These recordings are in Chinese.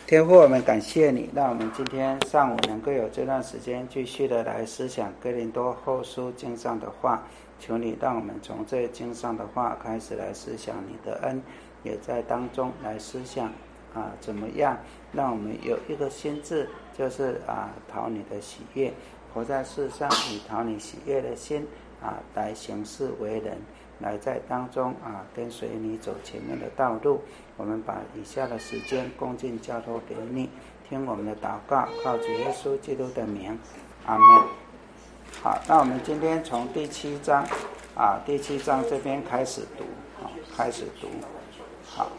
天父，我们感谢你，让我们今天上午能够有这段时间继续的来思想哥林多后书经上的话。求你让我们从这经上的话开始来思想你的恩，也在当中来思想怎么样让我们有一个心志，就是讨你的喜悦，活在世上以讨你喜悦的心来行事为人，来在当中跟随你走前面的道路。我们把以下的时间恭敬交托给你，听我们的祷告，靠主耶稣基督的名，阿们。好，那我们今天从第7章第7章这边开始读，好。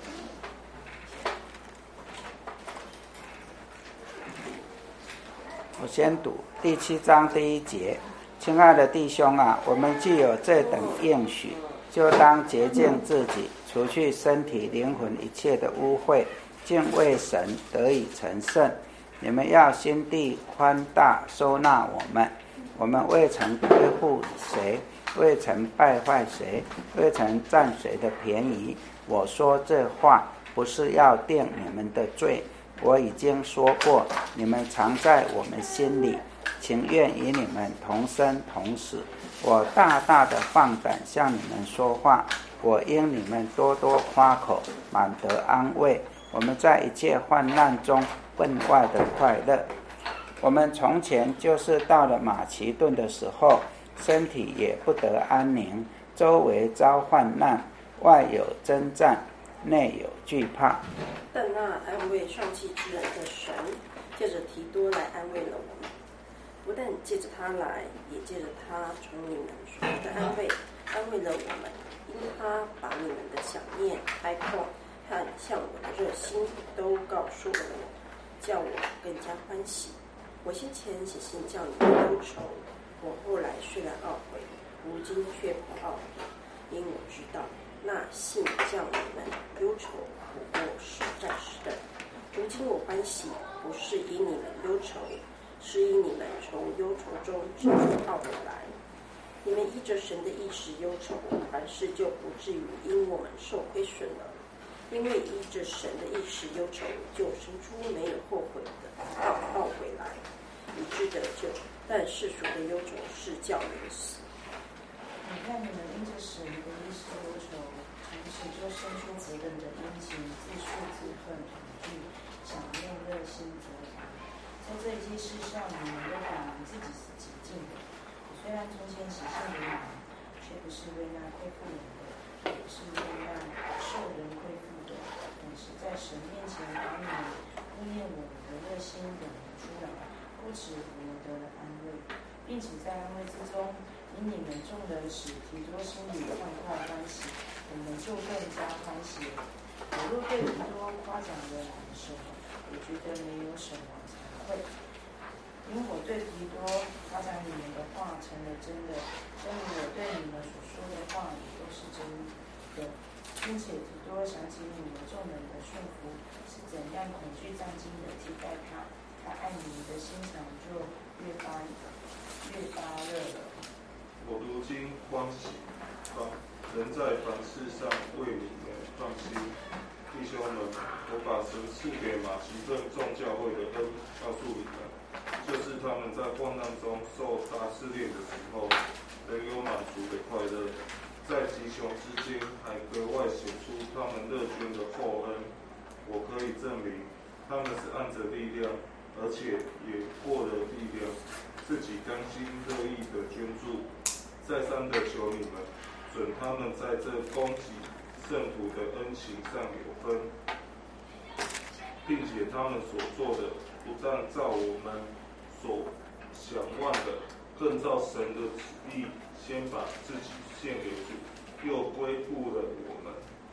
我先读第7章第1节。亲爱的弟兄我们既有这等应许，就当洁净自己，除去身体灵魂一切的污秽，敬畏神，得以成圣。你们要心地宽大，收纳我们未曾亏负谁，未曾败坏谁，未曾占谁的便宜。我说这话不是要定你们的罪，我已经说过，你们常在我们心里，情愿与你们同生同死。我大大的放胆向你们说话，我因你们多多夸口，满得安慰。我们在一切患难中分外的快乐。我们从前就是到了马其顿的时候，身体也不得安宁，周围遭患难，外有征战，内有惧怕。 但那安慰上气之人的神，借着提多来安慰了我们，不但借着他来，也借着他从你们所得的安慰了我们，因他把你们的想念、哀痛和向我的热心都告诉了我，叫我更加欢喜。我先前写信叫你们忧愁，我后来虽然懊悔，如今却不懊悔，因我知道那信叫你们忧愁不过实在是的。如今我欢喜，不是因你们忧愁，是因你们从忧愁中知足懊悔来。你们依着神的意识忧愁，凡事就不至于因我们受亏损了。因为依着神的意识忧愁，就生出没有后悔的懊悔来，以致得救。但世俗的忧愁是叫人死。 你看你们因着神的意识忧愁，从此就生出何等的殷勤，自述自恨，恐惧，想念热心责罚。在这些事上，你们都把自己是洁净的。我虽然从前写信给你们，却不是为那亏负人的，也是为那受人亏负的，但是在神面前把你们顾念我们的热心表明出来，不止我们得了安慰，并且在安慰之中，因你们众人使提多心里欢快欢喜，我们就更加欢喜了。我若对提多夸奖的来说，我觉得没有什么惭愧，因我对提多夸奖你们的话成了真的，正如我对你们所说的话也都是真的。并且提多想起你们众人的顺服是怎样恐惧战惊的替代他，他爱你们的心肠就越发热了。 我如今欢喜，人在凡事上为你们放心。弟兄们，我把神赐给马其顿众教会的恩告诉你们，就是他们在患难中受大试炼的时候，仍有满足的快乐，在极穷之间还格外显出他们乐捐的厚恩。我可以证明，他们是按着力量，而且也获了力量，自己甘心乐意的捐助。再三的求你们，准他们在这供给圣徒的恩情上有分，并且他们所做的不但照我们所想望的，更照神的旨意，先把自己献给主，又归附了我们。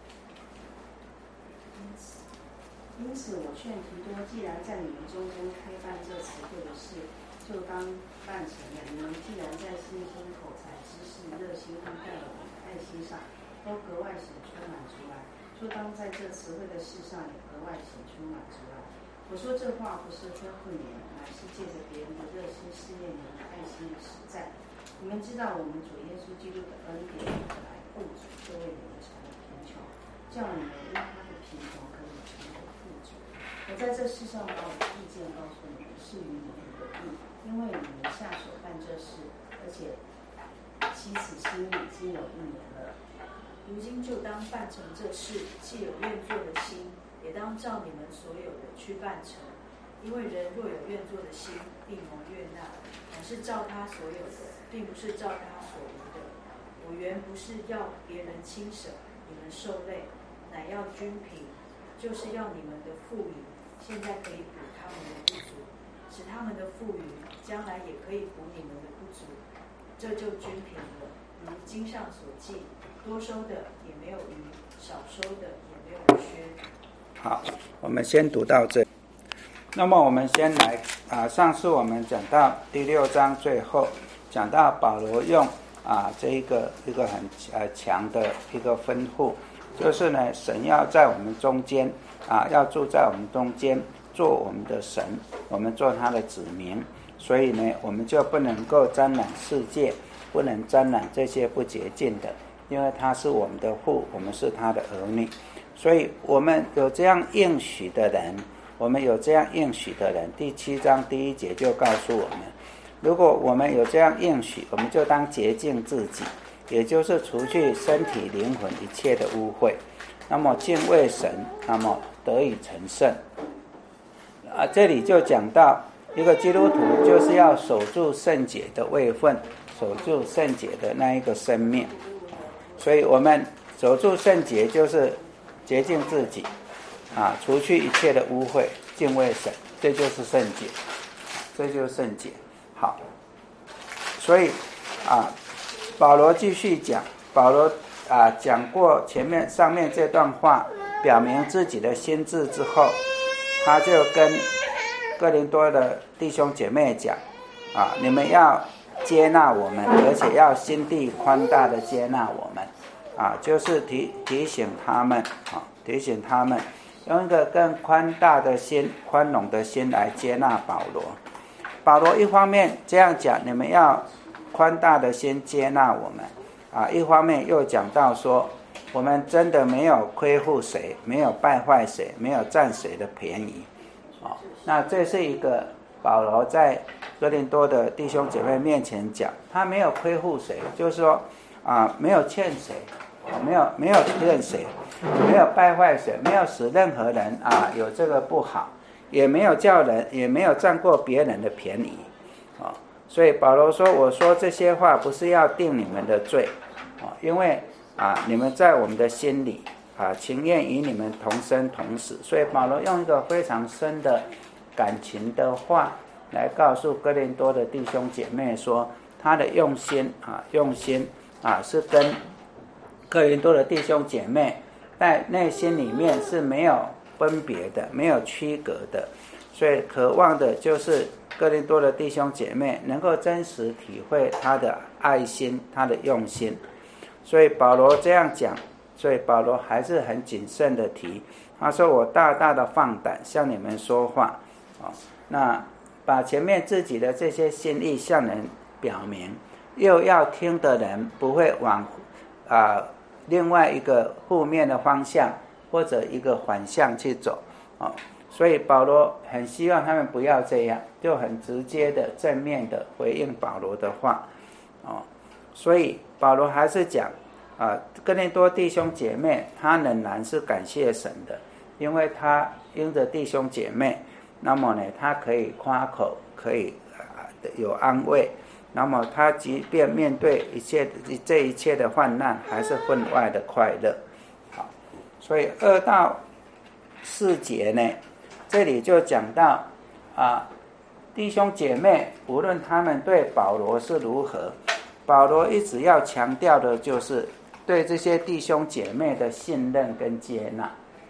因此我劝提多，既然在你们中间开办这词汇的事，就当办成了。你们既然在信心、口才、知识、热心和待我们的爱心上都格外显出满出来，就当在这词汇的事上也格外显出满出来。我说这话不是吩咐你们，乃是借着别人的热心试验你们的爱心的实在。你们知道我们主耶稣基督的恩典来富足，就为你们成了贫穷，叫你们因他的贫穷可以成为富足。 我在这世上把我的意见告诉你们，是与你们有益，因为你们下手办这事，而且妻子心里已经有1年了。 如今就当办成这事，既有愿做的心，也当照你们所有的去办成。因为人若有愿做的心，必蒙悦纳，乃是照他所有的，并不是照他所无的。我原不是要别人轻省，你们受累，乃要均平，就是要你们的富余，现在可以补他们的不足，使他们的富余将来也可以补你们的不足，这就均平了。如经上所记，多收的也没有余，少收的也没有缺。 好，我们先读到这。那么我们先来上次我们讲到第6章最后，讲到保罗用这一个很强的一个吩咐，就是呢，神要在我们中间要住在我们中间，做我们的神，我们做他的子民，所以呢，我们就不能够沾染世界，不能沾染这些不洁净的，因为他是我们的父，我们是他的儿女，所以我们有这样应许的人，第7章第1节就告诉我们，如果我们有这样应许，我们就当洁净自己，也就是除去身体灵魂一切的污秽，那么敬畏神，那么得以成圣。这里就讲到一个基督徒就是要守住圣洁的位分，守住圣洁的那一个生命，所以我们守住圣洁就是洁净自己除去一切的污秽，敬畏神，这就是圣洁，好，所以保罗继续讲，保罗讲过上面这段话，表明自己的心志之后，他就跟哥林多的弟兄姐妹讲你们要接纳我们，而且要心地宽大的接纳我们就是提醒他们用一个更宽大的心、宽容的心来接纳保罗。保罗一方面这样讲，你们要宽大的心接纳我们一方面又讲到说，我们真的没有亏负谁，没有败坏谁，没有占谁的便宜那这是一个保罗在哥林多的弟兄姐妹面前讲，他没有亏负谁，就是说没有欠谁，没有骗谁，没有败坏谁，没有使任何人有这个不好，也没有占过别人的便宜所以保罗说，我说这些话不是要定你们的罪因为你们在我们的心里情愿与你们同生同死。所以保罗用一个非常深的感情的话来告诉哥林多的弟兄姐妹说，他的用心是跟哥林多的弟兄姐妹在内心里面是没有分别的，没有区隔的，所以渴望的就是哥林多的弟兄姐妹能够真实体会他的爱心，他的用心。所以保罗这样讲，所以保罗还是很谨慎的提，他说我大大的放胆向你们说话那把前面自己的这些心意向人表明，又要听的人不会往另外一个负面的方向或者一个反向去走所以保罗很希望他们不要这样，就很直接的正面的回应保罗的话所以保罗还是讲哥林多弟兄姐妹他仍然是感谢神的，因为他因着弟兄姐妹，那么呢他可以夸口，可以有安慰，那么他即便面对这一切的患难，还是分外的快乐。好，所以2到4节呢，这里就讲到弟兄姐妹无论他们对保罗是如何，保罗一直要强调的就是对这些弟兄姐妹的信任跟接纳，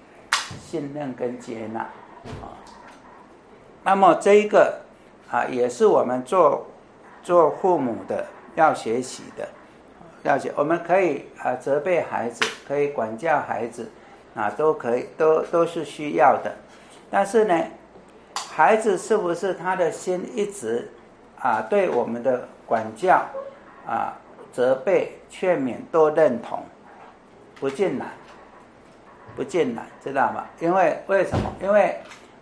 那么这一个也是我们做父母的要学习的，我们可以责备孩子，可以管教孩子都可以，都是需要的。但是呢，孩子是不是他的心一直对我们的管教责备劝勉都认同？不尽然，知道吗？因为为什么？因为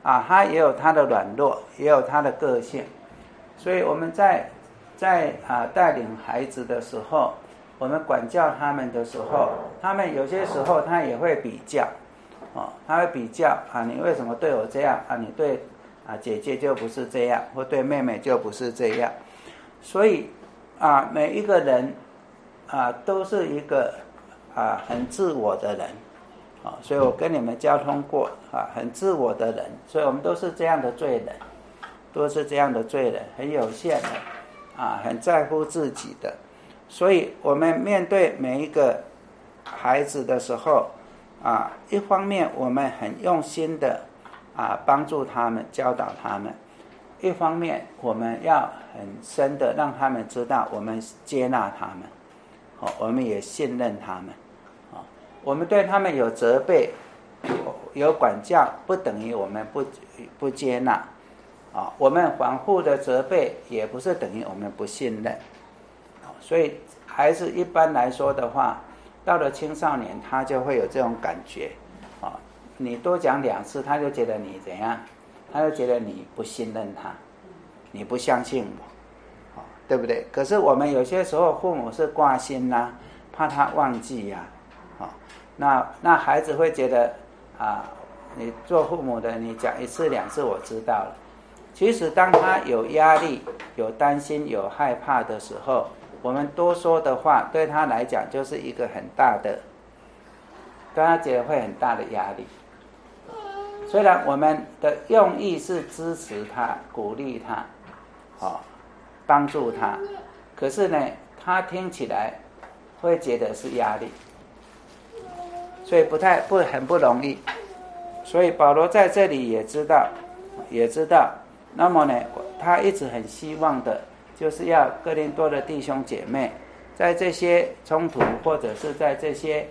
他也有他的软弱，也有他的个性。所以我们在带领孩子的时候，我们管教他们的时候，他们有些时候他也会比较，他会比较你为什么对我这样你对姐姐就不是这样，或对妹妹就不是这样。所以每一个人都是一个很自我的人，所以我跟你们交通过很自我的人，所以我们都是这样的罪人，都是这样的罪人，很有限的很在乎自己的。所以我们面对每一个孩子的时候一方面我们很用心的帮助他们，教导他们，一方面我们要很深的让他们知道我们接纳他们，我们也信任他们，我们对他们有责备有管教，不等于我们不接纳我们反复的责备也不是等于我们不信任。所以孩子一般来说的话，到了青少年他就会有这种感觉你多讲2次他就觉得你怎样，他就觉得你不信任他，你不相信我对不对？可是我们有些时候父母是挂心怕他忘记那孩子会觉得你做父母的你讲1次2次我知道了。其实当他有压力有担心有害怕的时候，我们多说的话对他来讲就是一个很大的，对他觉得会很大的压力。虽然我们的用意是支持他鼓励他帮助他，可是呢他听起来会觉得是压力，所以很不容易。所以保罗在这里也知道，那么呢他一直很希望的就是要哥林多的弟兄姐妹在这些冲突或者是在这些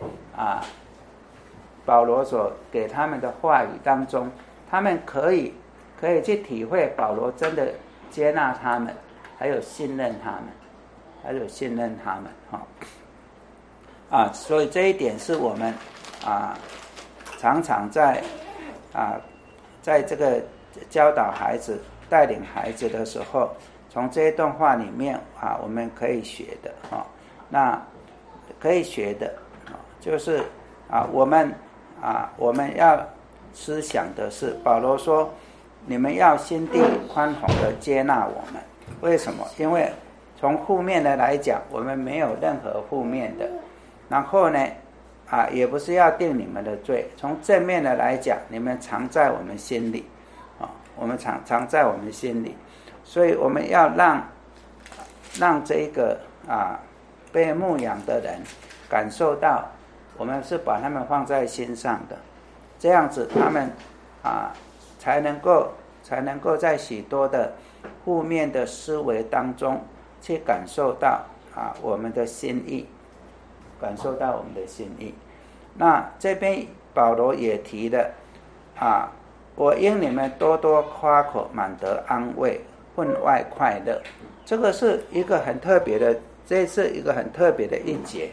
保罗所给他们的话语当中，他们可以去体会保罗真的接纳他们，还有信任他们所以这一点是我们常常在这个教导孩子带领孩子的时候，从这一段话里面我们可以学的那可以学的就是我们要思想的是，保罗说你们要心地宽宏的接纳我们。为什么？因为从负面的来讲我们没有任何负面的，然后呢也不是要定你们的罪，从正面的来讲你们常在我们心里我们常在我们心里。所以我们要让这个被牧养的人感受到我们是把他们放在心上的，这样子他们才能够在许多的负面的思维当中去感受到我们的心意，那这边保罗也提了我因你们多多夸口，满得安慰，分外快乐。这个是一个很特别的，这是一个很特别的一节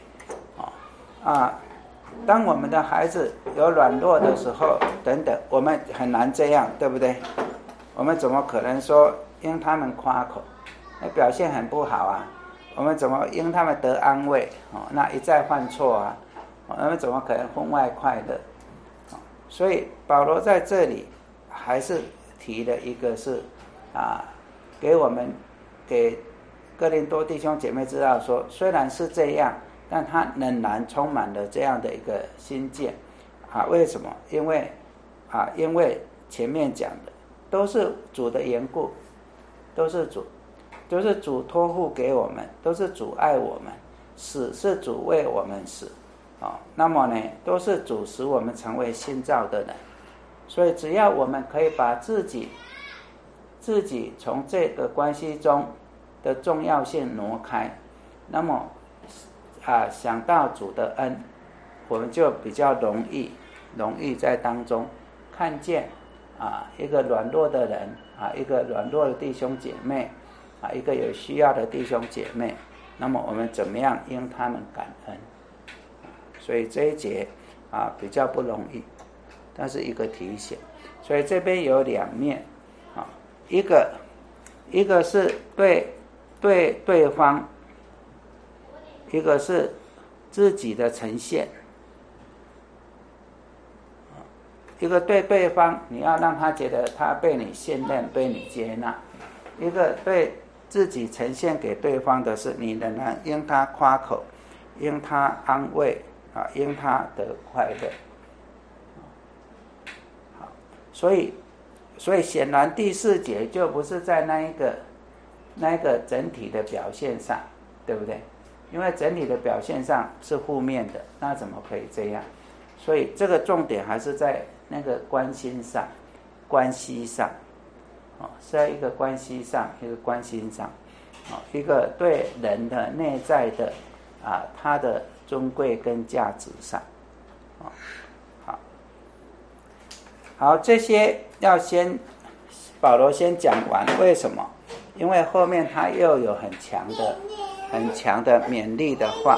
当我们的孩子有软弱的时候等等，我们很难这样，对不对？我们怎么可能说因他们夸口那表现很不好我们怎么因他们得安慰那一再犯错我们怎么可能分外快乐所以保罗在这里还是提了一个是给哥林多弟兄姐妹知道说，虽然是这样，但他仍然充满了这样的一个心境为什么？因为前面讲的都是主的缘故，都是主托付给我们，都是主爱我们，死是主为我们死那么呢都是主使我们成为新造的人。所以只要我们可以把自己从这个关系中的重要性挪开，那么想到主的恩，我们就比较容易在当中看见一个软弱的人一个软弱的弟兄姐妹一个有需要的弟兄姐妹，那么我们怎么样因他们感恩。所以这一节比较不容易，但是一个提醒所以这边有两面啊，一个是对方，一个是自己的呈现。一个对方，你要让他觉得他被你信任，被你接纳；一个对自己呈现给对方的是，你仍然因他夸口，因他安慰啊，因他得快乐。好，所以显然第4节就不是在那一个整体的表现上，对不对？因为整体的表现上是负面的，那怎么可以这样？所以这个重点还是在那个关系上，是在一个关系上，一个关心上，一个对人的内在的他的尊贵跟价值上，好，这些要保罗先讲完，为什么？因为后面他又有很强的勉励的话，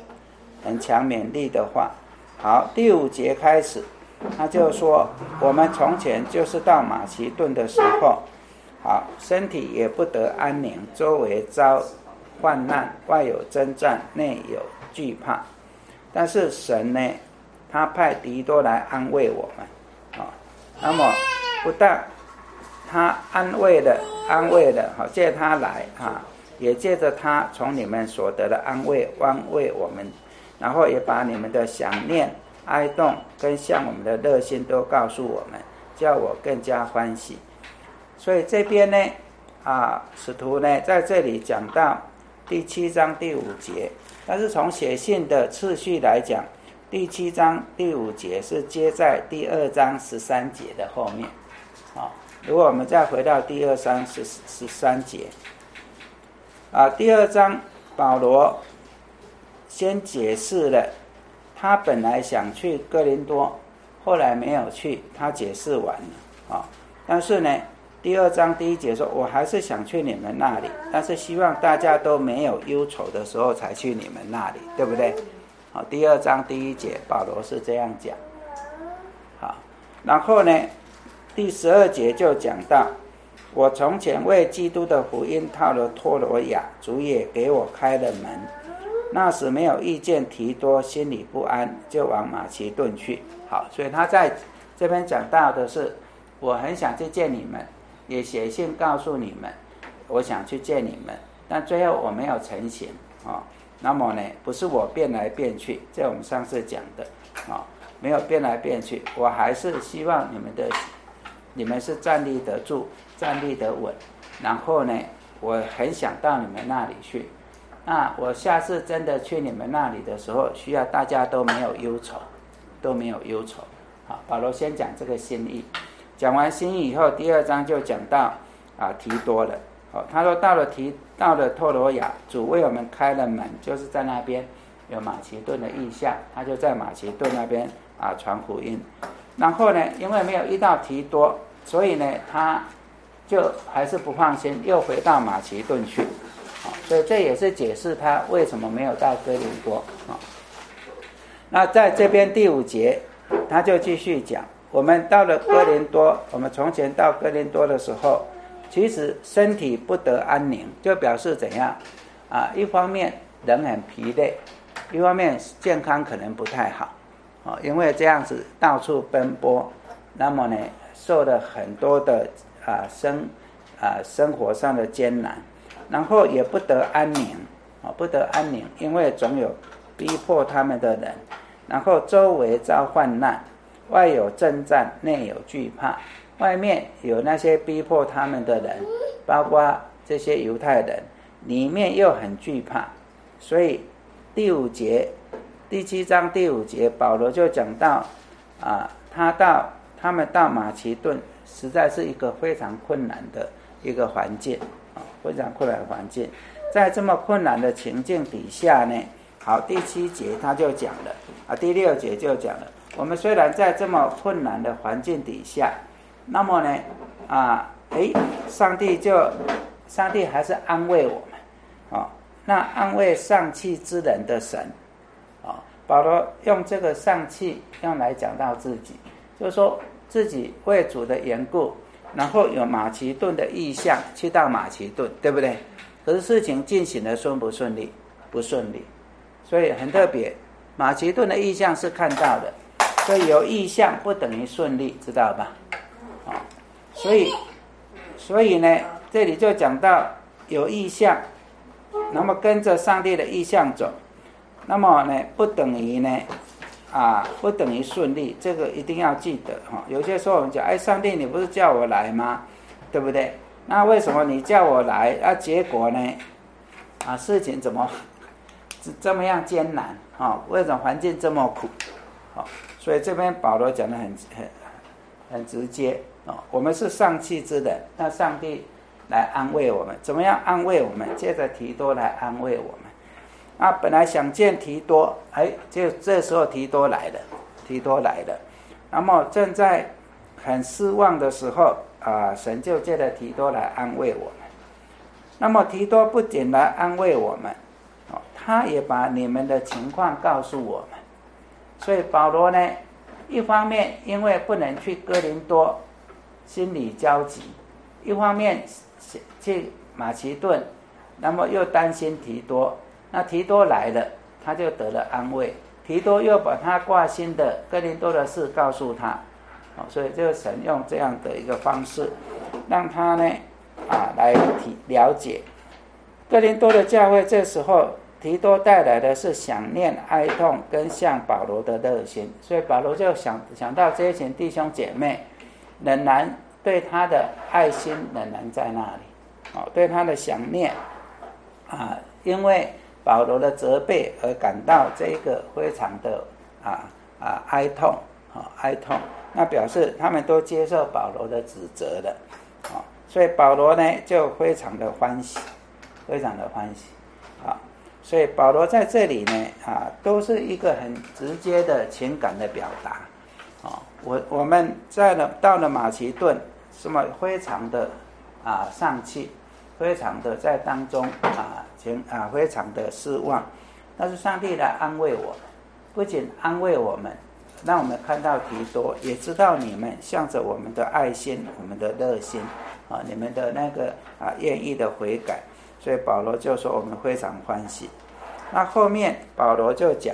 好，第5节开始，他就说，我们从前就是到马其顿的时候，好，身体也不得安宁，周围遭患难，外有征战，内有惧怕。但是神呢，他派提多来安慰我们，那么不但他安慰了，好，借他来也借着他从你们所得的安慰我们，然后也把你们的想念、哀痛跟向我们的热心都告诉我们，叫我更加欢喜。所以这边呢，使徒呢在这里讲到第7章第5节，但是从写信的次序来讲，第7章第5节是接在第2章13节的后面。如果我们再回到第2章13节，第2章保罗先解释了他本来想去哥林多，后来没有去，他解释完了但是呢，第2章第1节说，我还是想去你们那里，但是希望大家都没有忧愁的时候才去你们那里，对不对？第2章第1节保罗是这样讲。好，然后呢，第12节就讲到，我从前为基督的福音到了托罗亚，主也给我开了门。那时没有遇见提多，心里不安，就往马其顿去。好，所以他在这边讲到的是，我很想去见你们，也写信告诉你们，我想去见你们，但最后我没有成行那么呢，不是我变来变去，这我们上次讲的没有变来变去，我还是希望你们是站立得住，站立得稳。然后呢，我很想到你们那里去。那我下次真的去你们那里的时候，需要大家都没有忧愁。好，保罗先讲这个心意，讲完心意以后，第2章就讲到提多了。他说到了托罗亚，主为我们开了门，就是在那边有马其顿的意象，他就在马其顿那边传福音。然后呢，因为没有遇到提多，所以呢，他就还是不放心，又回到马其顿去。所以这也是解释他为什么没有到哥林多。那在这边第5节，他就继续讲，我们到了哥林多，我们从前到哥林多的时候，其实身体不得安宁，就表示怎样一方面人很疲累，一方面健康可能不太好因为这样子到处奔波，那么呢受了很多的生活上的艰难，然后也不得安宁因为总有逼迫他们的人，然后周围遭患难，外有征战，内有惧怕。外面有那些逼迫他们的人，包括这些犹太人，里面又很惧怕。所以第7章第5节保罗就讲到他们到马其顿，实在是一个非常困难的一个环境非常困难的环境。在这么困难的情境底下呢，好，第7节他就讲了第6节就讲了，我们虽然在这么困难的环境底下，那么呢上帝还是安慰我们那安慰丧气之人的神保罗用这个丧气用来讲到自己，就是说自己为主的缘故，然后有马其顿的意向去到马其顿，对不对？可是事情进行的顺不顺利？不顺利，所以很特别。马其顿的意向是看到的，所以有意向不等于顺利，知道吧？所以呢，这里就讲到有意向，那么跟着上帝的意向走，那么呢不等于呢不等于顺利，这个一定要记得哈。有些时候我们讲，上帝你不是叫我来吗？对不对？那为什么你叫我来结果呢事情怎么这么样艰难为什么环境这么苦所以这边保罗讲得很直接我们是丧气之人，那上帝来安慰我们，怎么样安慰我们？借着提多来安慰我们本来想见提多，就这时候提多来了，那么正在很失望的时候神就借着提多来安慰我们。那么提多不仅来安慰我们他也把你们的情况告诉我们。所以保罗呢，一方面因为不能去哥林多，心里焦急；一方面去马其顿，那么又担心提多。那提多来了，他就得了安慰。提多又把他挂心的哥林多的事告诉他，所以这个神用这样的一个方式，让他呢来了解哥林多的教会。这时候提多带来的是想念、哀痛跟向保罗的热心，所以保罗就想到这一群弟兄姐妹仍然对他的爱心仍然在那里对他的想念因为保罗的责备而感到这个非常的哀痛那表示他们都接受保罗的指责了所以保罗呢就非常的欢喜所以保罗在这里呢都是一个很直接的情感的表达我们到了马其顿，什么非常的丧气，非常的在当中非常的失望，但是上帝来安慰我们，不仅安慰我们，让我们看到提多，也知道你们向着我们的爱心，我们的热心你们的那个愿意的悔改，所以保罗就说我们非常欢喜。那后面保罗就讲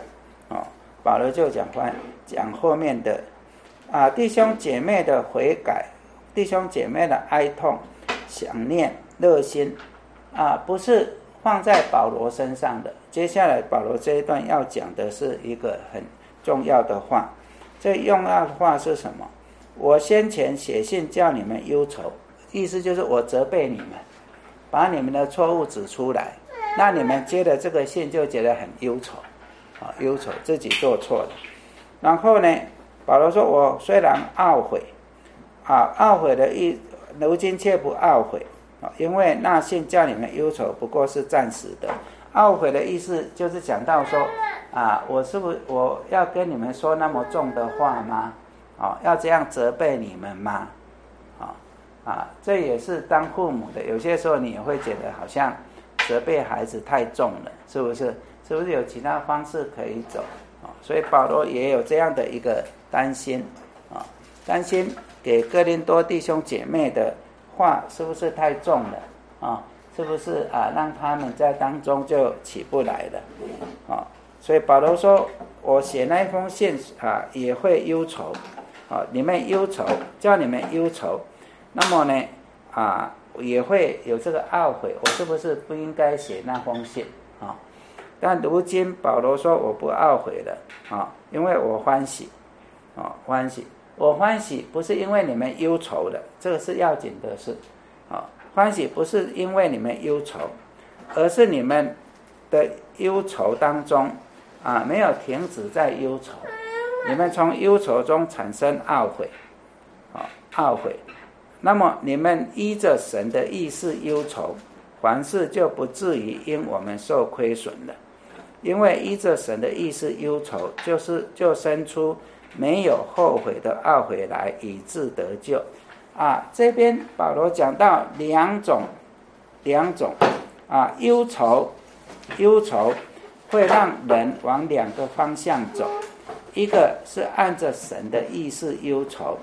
讲后面的弟兄姐妹的悔改，弟兄姐妹的哀痛、想念、热心不是放在保罗身上的。接下来保罗这一段要讲的是一个很重要的话，这重要的话是什么？我先前写信叫你们忧愁，意思就是我责备你们，把你们的错误指出来，那你们接了这个信就觉得很忧愁自己做错了。然后呢，保罗说我虽然懊悔懊悔的如今却不懊悔因为那信叫你们忧愁不过是暂时的。懊悔的意思就是讲到说我要跟你们说那么重的话吗要这样责备你们吗这也是当父母的，有些时候你也会觉得好像责备孩子太重了，是不是有其他方式可以走所以保罗也有这样的一个担心担心给哥林多弟兄姐妹的话是不是太重了是不是让他们在当中就起不来了所以保罗说我写那一封信也会忧愁你们忧愁，叫你们忧愁，那么呢也会有这个懊悔，我是不是不应该写那封信但如今保罗说我不懊悔了因为我欢喜我欢喜不是因为你们忧愁了，这个是要紧的事欢喜不是因为你们忧愁，而是你们的忧愁当中没有停止在忧愁，你们从忧愁中产生懊悔那么你们依着神的意思忧愁，凡事就不至于因我们受亏损了。因为依着神的意思忧愁，就生出没有后悔的懊悔来，以致得救这边保罗讲到两种忧愁会让人往两个方向走，一个是按着神的意思忧愁，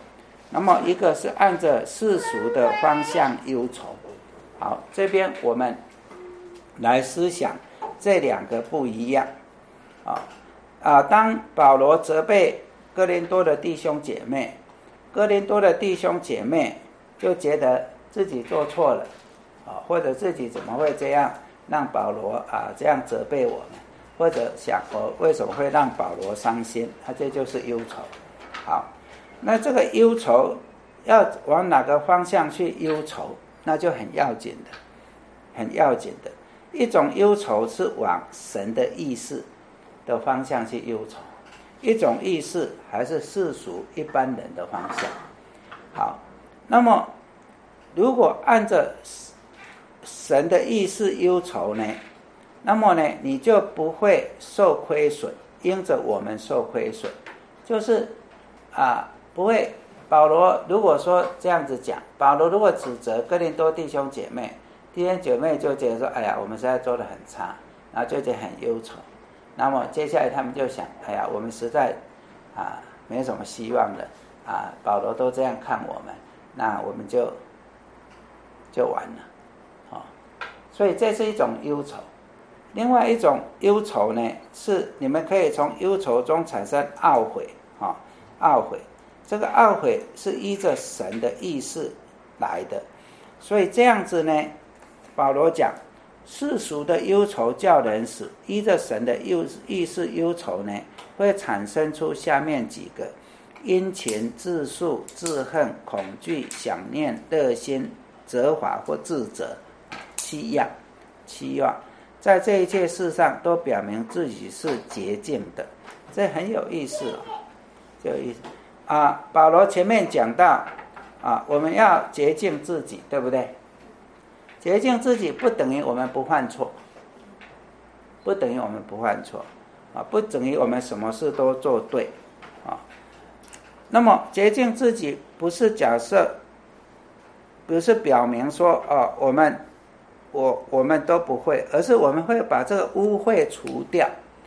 那么一个是按着世俗的方向忧愁。好，这边我们来思想这两个不一样。当保罗责备哥林多的弟兄姐妹，哥林多的弟兄姐妹就觉得自己做错了，或者自己怎么会这样让保罗这样责备我们，或者想我为什么会让保罗伤心，这就是忧愁。好，那这个忧愁要往哪个方向去忧愁，那就很要紧的，很要紧的。一种忧愁是往神的意思的方向去忧愁，一种意思还是世俗一般人的方向。好，那么如果按着神的意思忧愁呢，那么呢你就不会受亏损，因着我们受亏损，就是不会。保罗如果说这样子讲，保罗如果指责哥林多弟兄姐妹，弟兄姐妹就觉得说，哎呀，我们实在做得很差，然后就觉得很忧愁。那么接下来他们就想，哎呀，我们实在没什么希望了保罗都这样看我们，那我们就完了所以这是一种忧愁。另外一种忧愁呢，是你们可以从忧愁中产生懊悔懊悔。这个懊悔是依着神的意思来的，所以这样子呢，保罗讲世俗的忧愁叫人死，依着神的意思忧愁呢，会产生出下面几个：殷勤、自诉、自恨、恐惧、想念、热心、责罚或自责，七样，在这一切事上都表明自己是洁净的。这很有意思就有意思保罗前面讲到我们要洁净自己，对不对？洁净自己不等于我们不犯错，不等于我们不犯错不等于我们什么事都做对那么洁净自己不是假设，不是表明说我们都不会，而是我们会把这个污秽除掉。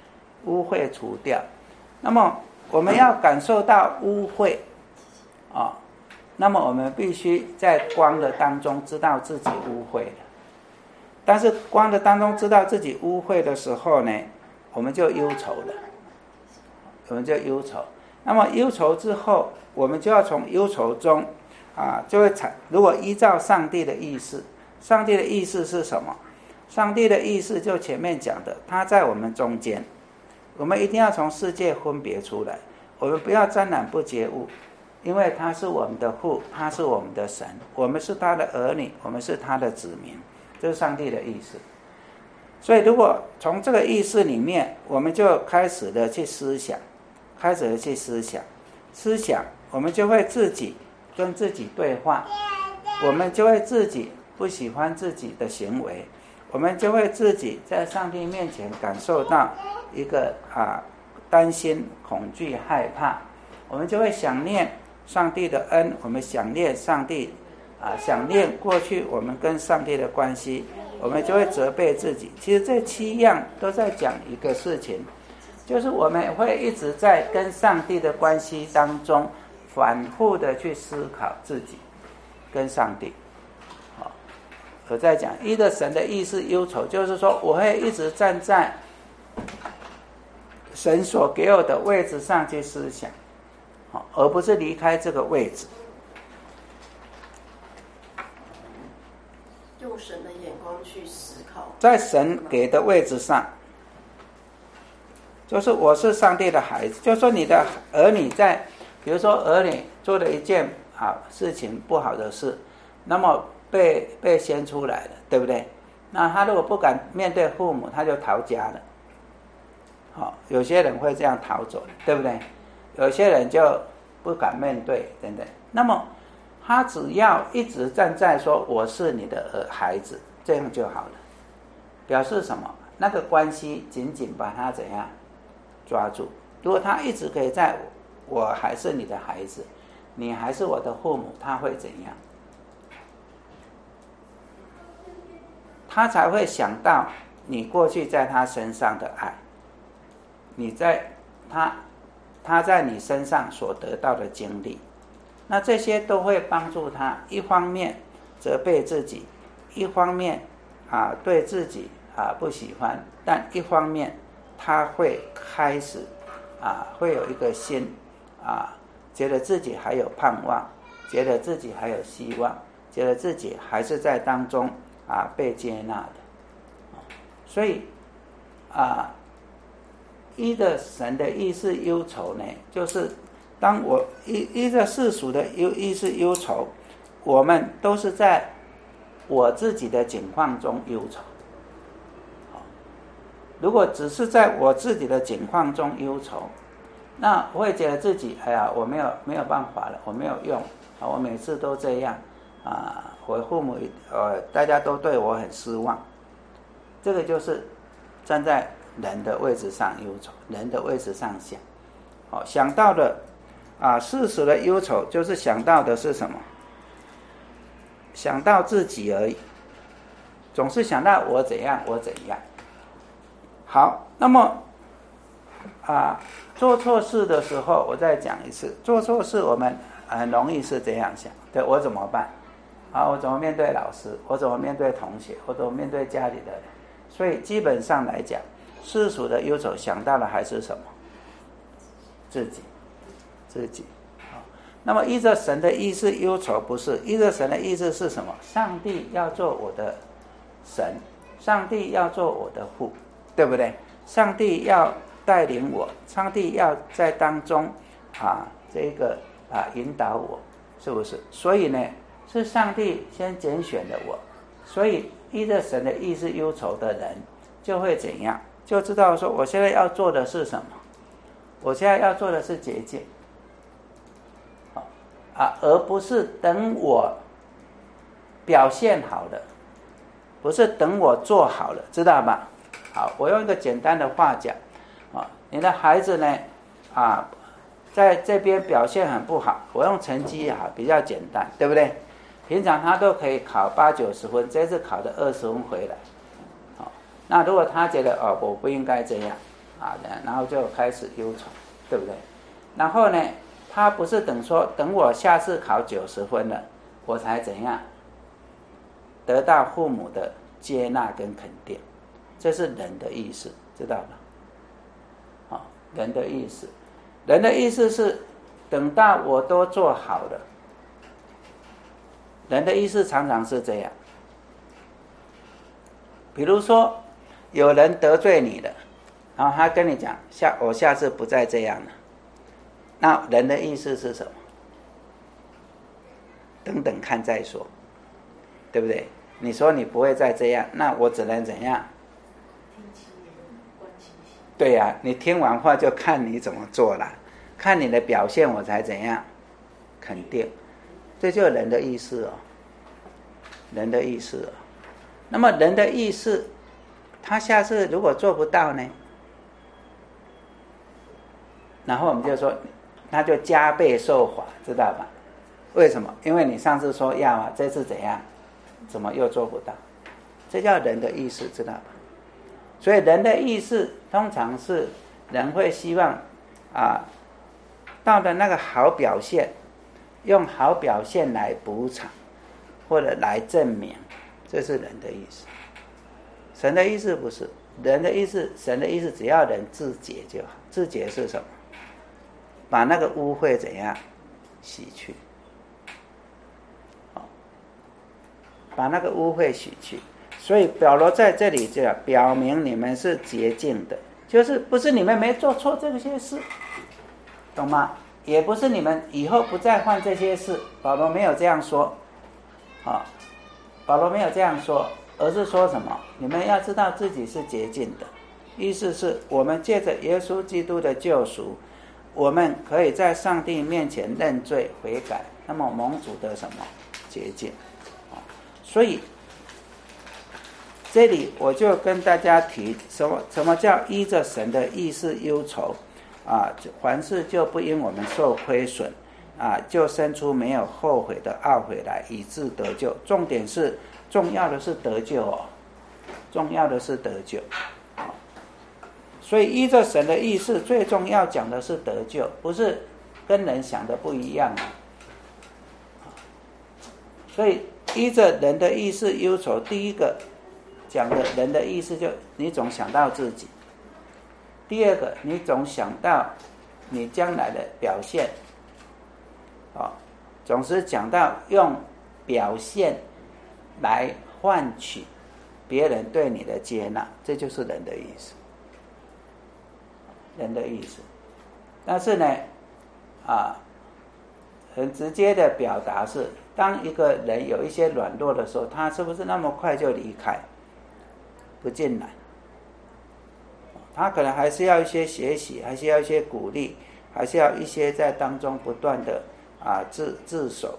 那么我们要感受到污秽那么我们必须在光的当中知道自己污秽了。但是光的当中知道自己污秽的时候呢，我们就忧愁了，那么忧愁之后，我们就要从忧愁中就会如果依照上帝的意思，上帝的意思是什么？上帝的意思就前面讲的，他在我们中间，我们一定要从世界分别出来，我们不要沾染不洁物，因为他是我们的父，他是我们的神，我们是他的儿女，我们是他的子民，这是上帝的意思。所以如果从这个意思里面，我们就开始的去思想，我们就会自己跟自己对话，我们就会自己不喜欢自己的行为，我们就会自己在上帝面前感受到一个担心、恐惧、害怕，我们就会想念上帝的恩，我们想念上帝想念过去我们跟上帝的关系，我们就会责备自己。其实这7样都在讲一个事情，就是我们会一直在跟上帝的关系当中反复的去思考自己跟上帝我在讲依着神的意思忧愁，就是说我会一直站在神所给我的位置上去思想而不是离开这个位置， 用神的眼光去思考， 在神给的位置上，就是我是上帝的孩子，就是说你的儿女在，比如说儿女做了一件事情不好的事，那么被掀出来了，对不对？那他如果不敢面对父母，他就逃家了有些人会这样逃走，对不对？有些人就不敢面对等等。那么他只要一直站在说我是你的孩子，这样就好了，表示什么？那个关系紧紧把他怎样抓住。如果他一直可以在我还是你的孩子，你还是我的父母，他会怎样？他才会想到你过去在他身上的爱，你在他在你身上所得到的经历那这些都会帮助他一方面责备自己，一方面对自己不喜欢，但一方面他会开始会有一个心觉得自己还有盼望，觉得自己还有希望，觉得自己还是在当中被接纳的。所以依着神的意识忧愁呢，就是当我依着世俗的意识忧愁，我们都是在我自己的境况中忧愁。如果只是在我自己的境况中忧愁，那我会觉得自己我没有办法了，我没有用我每次都这样我父母大家都对我很失望。这个就是站在人的位置上忧愁，人的位置上想想到的世俗的忧愁就是想到的是什么？想到自己而已，总是想到我怎样我怎样。好，那么做错事的时候，我再讲一次，做错事我们很容易是这样想，对，我怎么办我怎么面对老师，我怎么面对同学，我怎么面对家里的人。所以基本上来讲，世俗的忧愁想到的还是什么？自己那么依着神的意思忧愁，不是依着神的意思是什么？上帝要做我的神，上帝要做我的父，对不对？上帝要带领我，上帝要在当中这个引导我，是不是？所以呢，是上帝先拣选了我，所以依着神的意思忧愁的人就会怎样？就知道说我现在要做的是什么？我现在要做的是洁净而不是等我表现好了，不是等我做好了，知道吗？好，我用一个简单的话讲你的孩子呢在这边表现很不好，我用成绩比较简单，对不对？平常他都可以考80-90分，这次考的20分回来那如果他觉得我不应该这样然后就开始忧愁，对不对？然后呢，他不是等我下次考90分了，我才怎样得到父母的接纳跟肯定，这是人的意思，知道吧？人的意思，人的意思是等到我都做好了，人的意思常常是这样。比如说有人得罪你了，然后他跟你讲我下次不再这样了，那人的意思是什么？等等看再说，对不对？你说你不会再这样，那我只能怎样？对呀，你听完话就看你怎么做了，看你的表现我才怎样肯定。这就是人的意思人的意思那么人的意思，他下次如果做不到呢，然后我们就说他就加倍受罚，知道吧？为什么？因为你上次说要这次怎样，怎么又做不到？这叫人的意思，知道吧？所以人的意思通常是人会希望到了那个好表现，用好表现来补偿或者来证明，这是人的意思。神的意思不是，人的意思，神的意思只要人自洁就好。自洁是什么？把那个污秽怎样洗去，把那个污秽洗去。所以保罗在这里就表明你们是洁净的，就是不是你们没做错这些事，懂吗？也不是你们以后不再犯这些事，保罗没有这样说保罗没有这样说，而是说什么？你们要知道自己是洁净的，意思是我们借着耶稣基督的救赎，我们可以在上帝面前认罪悔改，那么蒙主的什么洁净所以这里我就跟大家提什么叫依着神的意思忧愁凡事就不因我们受亏损就生出没有后悔的懊悔来，以致得救。重要的是得救重要的是得救所以依着神的意思，最重要讲的是得救，不是跟人想的不一样所以依着人的意识忧愁，第一个讲的人的意识就你总想到自己，第二个你总想到你将来的表现，总是讲到用表现来换取别人对你的接纳，这就是人的意思，人的意思。但是呢很直接的表达是，当一个人有一些软弱的时候，他是不是那么快就离开不进来？他可能还是要一些学习，还是要一些鼓励，还是要一些在当中不断的自守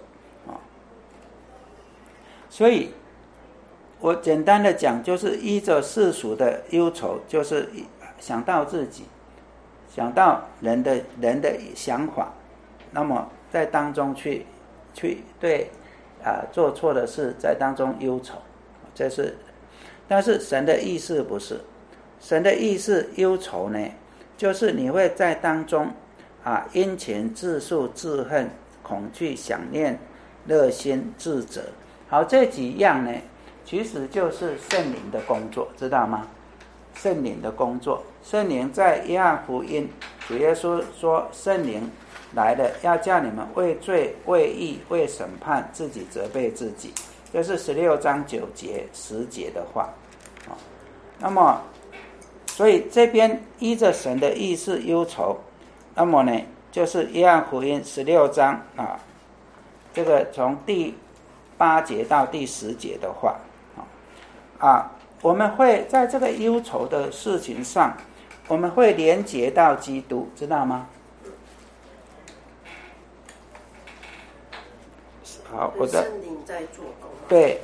所以我简单的讲，就是依着世俗的忧愁，就是想到自己，想到人的想法，那么在当中去对做错的事在当中忧愁，这是。但是神的意思不是，神的意思忧愁呢，就是你会在当中殷勤、自诉、自恨、恐惧、想念、热心、自责。好，这几样呢，其实就是圣灵的工作，知道吗？圣灵的工作，圣灵在约翰福音，主耶稣说，圣灵来了，要叫你们为罪、为义、为审判，自己责备自己。这是16章9节10节的话那么所以这边依着神的意思忧愁，那么呢就是约翰福音16章这个从第8节到第10节的话我们会在这个忧愁的事情上，我们会连结到基督，知道吗？好，我的圣灵在做工。 对，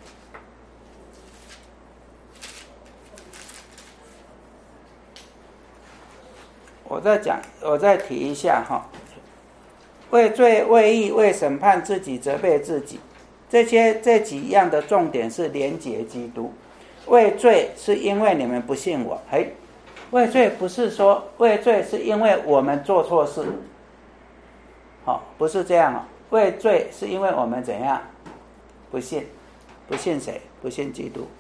我再提一下为罪、为义、为审判，自己责备自己，这几样的重点是连结基督。为罪是因为你们不信我，为罪不是说为罪是因为我们做错事，不是这样为罪是因为我们怎样？不信谁？不信基督。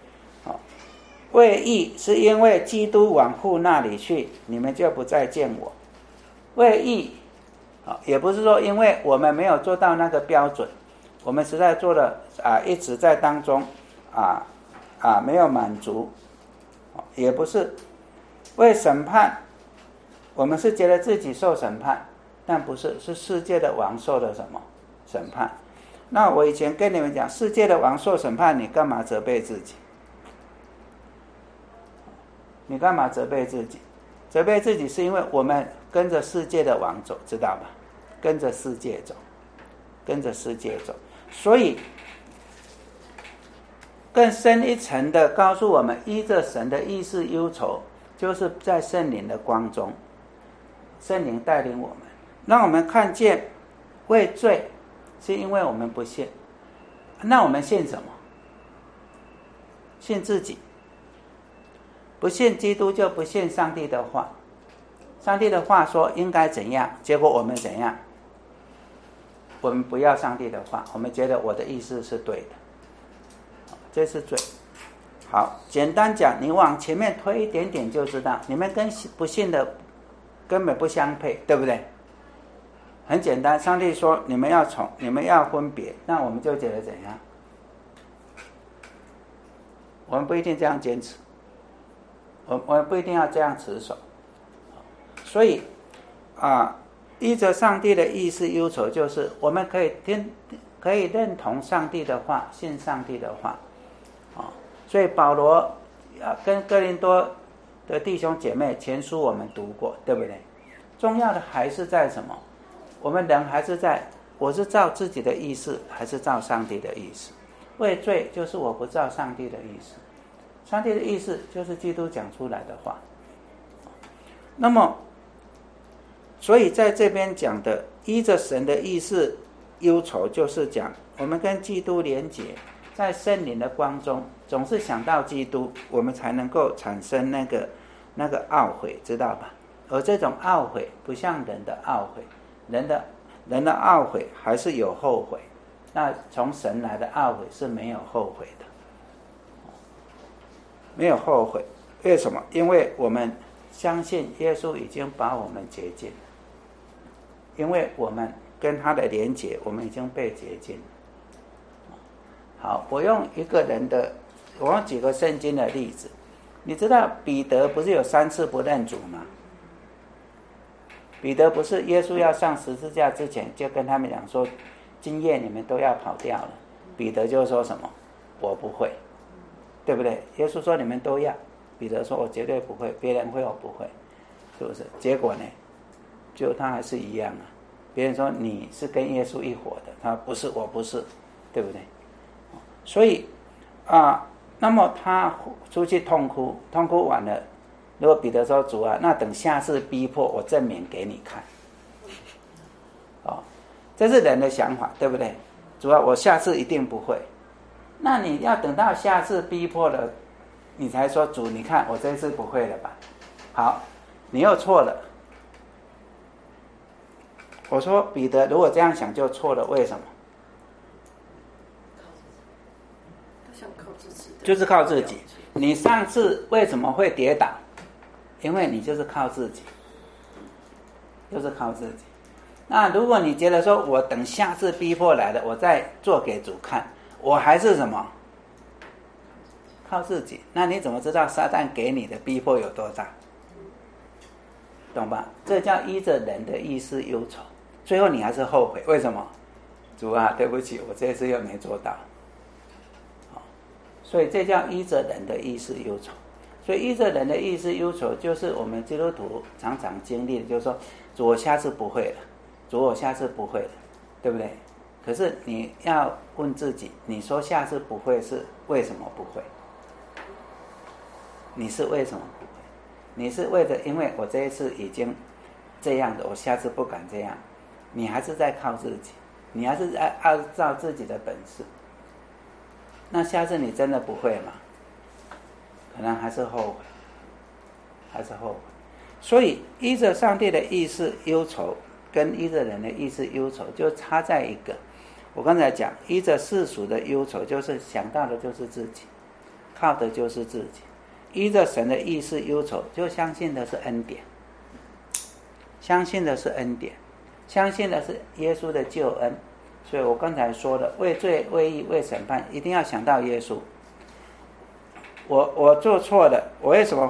为义是因为基督往父那里去，你们就不再见我。为义也不是说因为我们没有做到那个标准，我们实在做了一直在当中没有满足，也不是。为审判，我们是觉得自己受审判，但不是，是世界的王受的什么审判。那我以前跟你们讲，世界的王受审判，你干嘛责备自己？你干嘛责备自己？责备自己是因为我们跟着世界的王走，知道吧？跟着世界走，跟着世界走。所以更深一层的告诉我们，依着神的意识忧愁，就是在圣灵的光中，圣灵带领我们，让我们看见为罪是因为我们不信。那我们信什么？信自己。不信基督就不信上帝的话，上帝的话说应该怎样，结果我们怎样？我们不要上帝的话，我们觉得我的意思是对的，这是罪。好，简单讲，你往前面推一点点就知道，你们跟不信的根本不相配，对不对？很简单，上帝说你们要分别，那我们就觉得怎样？我们不一定这样坚持，我们不一定要这样持守。所以依着上帝的意思忧愁，就是我们可以认同上帝的话，信上帝的话所以保罗跟哥林多的弟兄姐妹前书我们读过，对不对？重要的还是在什么？我们人还是在我是照自己的意思还是照上帝的意思。畏罪就是我不照上帝的意思，上帝的意思就是基督讲出来的话。那么所以在这边讲的依着神的意思忧愁，就是讲我们跟基督连结，在圣灵的光中总是想到基督，我们才能够产生那个懊悔，知道吧？而这种懊悔不像人的懊悔，人的懊悔还是有后悔， 那从神来的懊悔是没有后悔的，没有后悔。为什么？因为我们相信耶稣已经把我们洁净了，因为我们跟他的连结，我们已经被洁净了。好，我用几个圣经的例子。你知道彼得不是有3次不认主吗？彼得不是耶稣要上十字架之前就跟他们讲说，今夜你们都要跑掉了。彼得就说什么？我不会，对不对？耶稣说你们都要，彼得说我绝对不会，别人会我不会，是不是？结果呢，就他还是一样啊。别人说你是跟耶稣一伙的，他不是，我不是，对不对？所以那么他出去痛哭完了，如果彼得说主啊，那等下次逼迫我证明给你看，这是人的想法，对不对？主啊，我下次一定不会。那你要等到下次逼迫了，你才说主，你看我这次不会了吧？好，你又错了。我说彼得如果这样想就错了，为什么？就是靠自己。你上次为什么会跌倒？因为你就是靠自己，就是靠自己。那如果你觉得说我等下次逼迫来了，我再做给主看，我还是什么？靠自己。那你怎么知道撒旦给你的逼迫有多大？懂吧？这叫依着人的意思忧愁，最后你还是后悔。为什么？主啊，对不起，我这次又没做到。所以这叫依着人的意思忧愁。所以依着人的意思忧愁，就是我们基督徒常常经历的，就是说主，我下次不会了，主，我下次不会了，对不对？可是你要问自己，你说下次不会是为什么不会？你是为什么不会？你是为了因为我这一次已经这样的，我下次不敢这样。你还是在靠自己，你还是在按照自己的本事。那下次你真的不会吗？可能还是后悔，还是后悔。所以依着上帝的意思忧愁，跟依着人的意思忧愁就差在一个。我刚才讲，依着世俗的忧愁，就是想到的就是自己，靠的就是自己；依着神的意思忧愁，就相信的是恩典，相信的是恩典，相信的是耶稣的救恩。所以我刚才说的，为罪、为义、为审判，一定要想到耶稣。我做错了，我为什么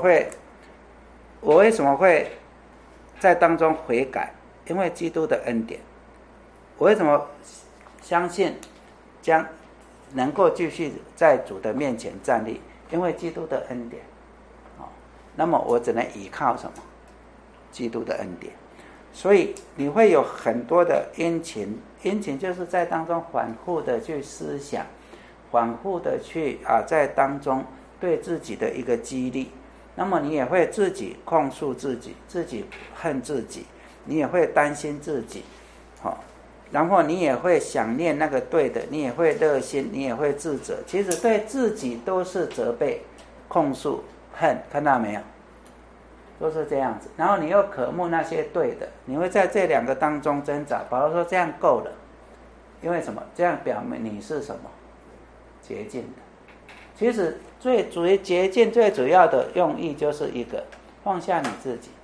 会在当中悔改？因为基督的恩典。我为什么相信将能够继续在主的面前站立？因为基督的恩典。那么我只能依靠什么？基督的恩典。所以你会有很多的殷勤就是在当中反复的去思想，反复的去在当中对自己的一个激励。那么你也会自己控诉自己，自己恨自己，你也会担心自己，然后你也会想念那个对的，你也会热心，你也会自责。其实对自己都是责备、控诉、恨，看到没有？都是这样子。然后你又渴慕那些对的，你会在这两个当中挣扎。保罗说这样够了，因为什么？这样表明你是什么？洁净的。其实最洁净最主要的用意就是一个，放下你自己，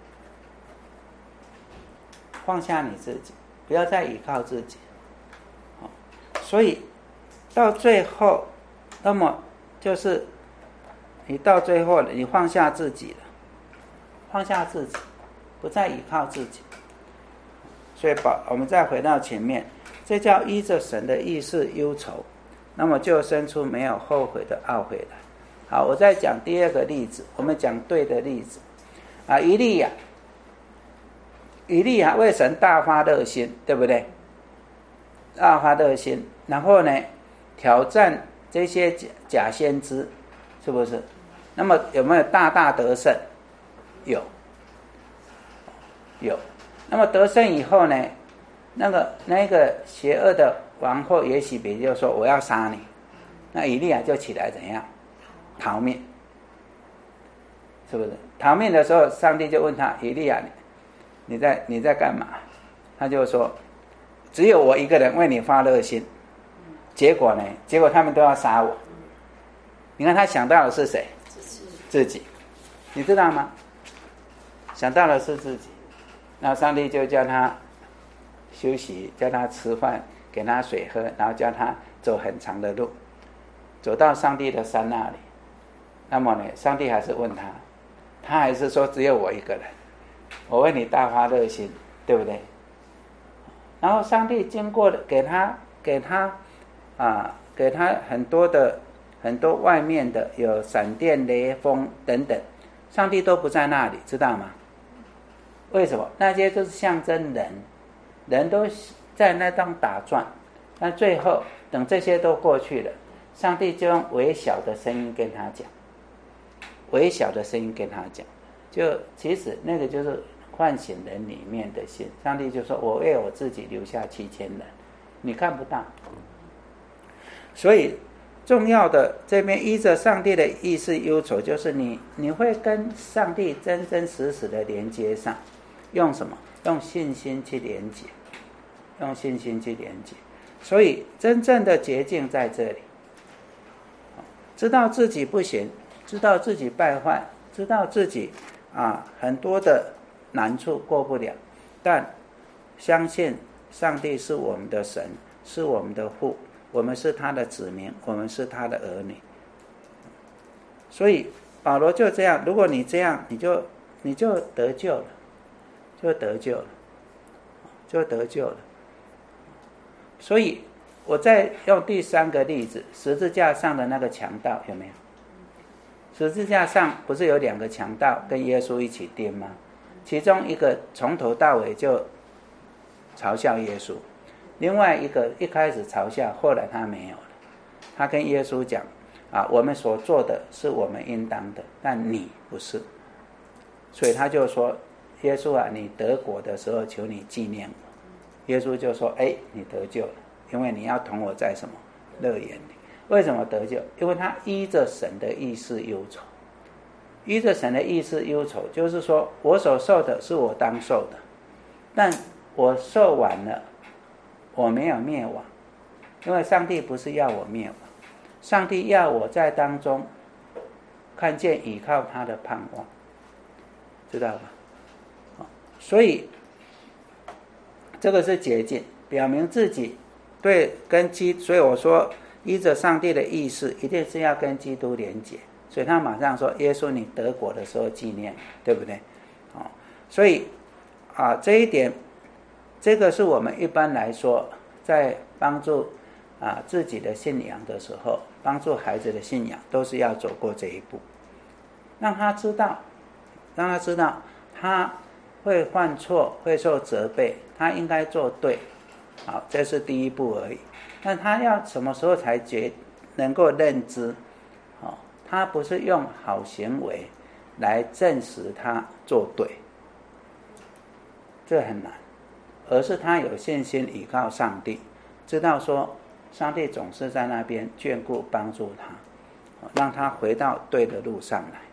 放下你自己，不要再依靠自己。所以到最后，那么就是你到最后了，你放下自己了，放下自己，不再依靠自己。所以我们再回到前面，这叫依着神的意思忧愁，那么就生出没有后悔的懊悔来。好，我再讲第二个例子，我们讲对的例子以利亚为神大发热心，对不对？大发热心，然后呢挑战这些假先知，是不是？那么有没有大大得胜？有。那么得胜以后呢，那个邪恶的王后耶洗别就说我要杀你，那以利亚就起来怎样？逃命，是不是？逃命的时候，上帝就问他：以利亚，你在干嘛？他就说：只有我一个人为你发热心， 结果呢？结果他们都要杀我。你看他想到的是谁？自己，你知道吗？想到的是自己。那上帝就叫他休息，叫他吃饭，给他水喝，然后叫他走很长的路，走到上帝的山那里。那么呢，上帝还是问他，他还是说只有我一个人，我为你大发热心，对不对？然后上帝经过的给他很多外面的有闪电、雷锋等等，上帝都不在那里，知道吗？为什么？那些都是象征人，人都在那当打转，但最后等这些都过去了，上帝就用微小的声音跟他讲，微小的声音跟他讲，就其实那个就是唤醒人里面的心。上帝就说：“我为我自己留下7000人，你看不到。”所以重要的这边依着上帝的意思忧愁，就是你会跟上帝真真实实的连接上，用什么？用信心去连接，用信心去连接。所以真正的捷径在这里，知道自己不行，知道自己败坏，知道自己很多的难处过不了，但相信上帝是我们的神，是我们的父，我们是他的子民，我们是他的儿女。所以保罗就这样，如果你这样，你就得救了，就得救了，就得救了。所以我再用第3个例子，十字架上的那个强盗，有没有？十字架上不是有2个强盗跟耶稣一起钉吗？其中一个从头到尾就嘲笑耶稣，另外一个一开始嘲笑，后来他没有了。他跟耶稣讲我们所做的是我们应当的，但你不是。所以他就说，耶稣你得国的时候求你纪念我。耶稣就说，你得救了，因为你要同我在什么乐园里。为什么得救？因为他依着神的意思忧愁。依着神的意思忧愁，就是说我所受的是我当受的，但我受完了，我没有灭亡，因为上帝不是要我灭亡，上帝要我在当中看见倚靠他的盼望，知道吧？所以这个是捷径，表明自己对跟所以我说依着上帝的意思，一定是要跟基督连结。所以他马上说，耶稣你得国的时候纪念，对不对？所以这一点，这个是我们一般来说在帮助自己的信仰的时候，帮助孩子的信仰，都是要走过这一步，让他知道他会犯错，会受责备，他应该做对，这是第一步而已。但他要什么时候才能够认知？他不是用好行为来证实他做对，这很难，而是他有信心依靠上帝，知道说上帝总是在那边眷顾帮助他，让他回到对的路上来。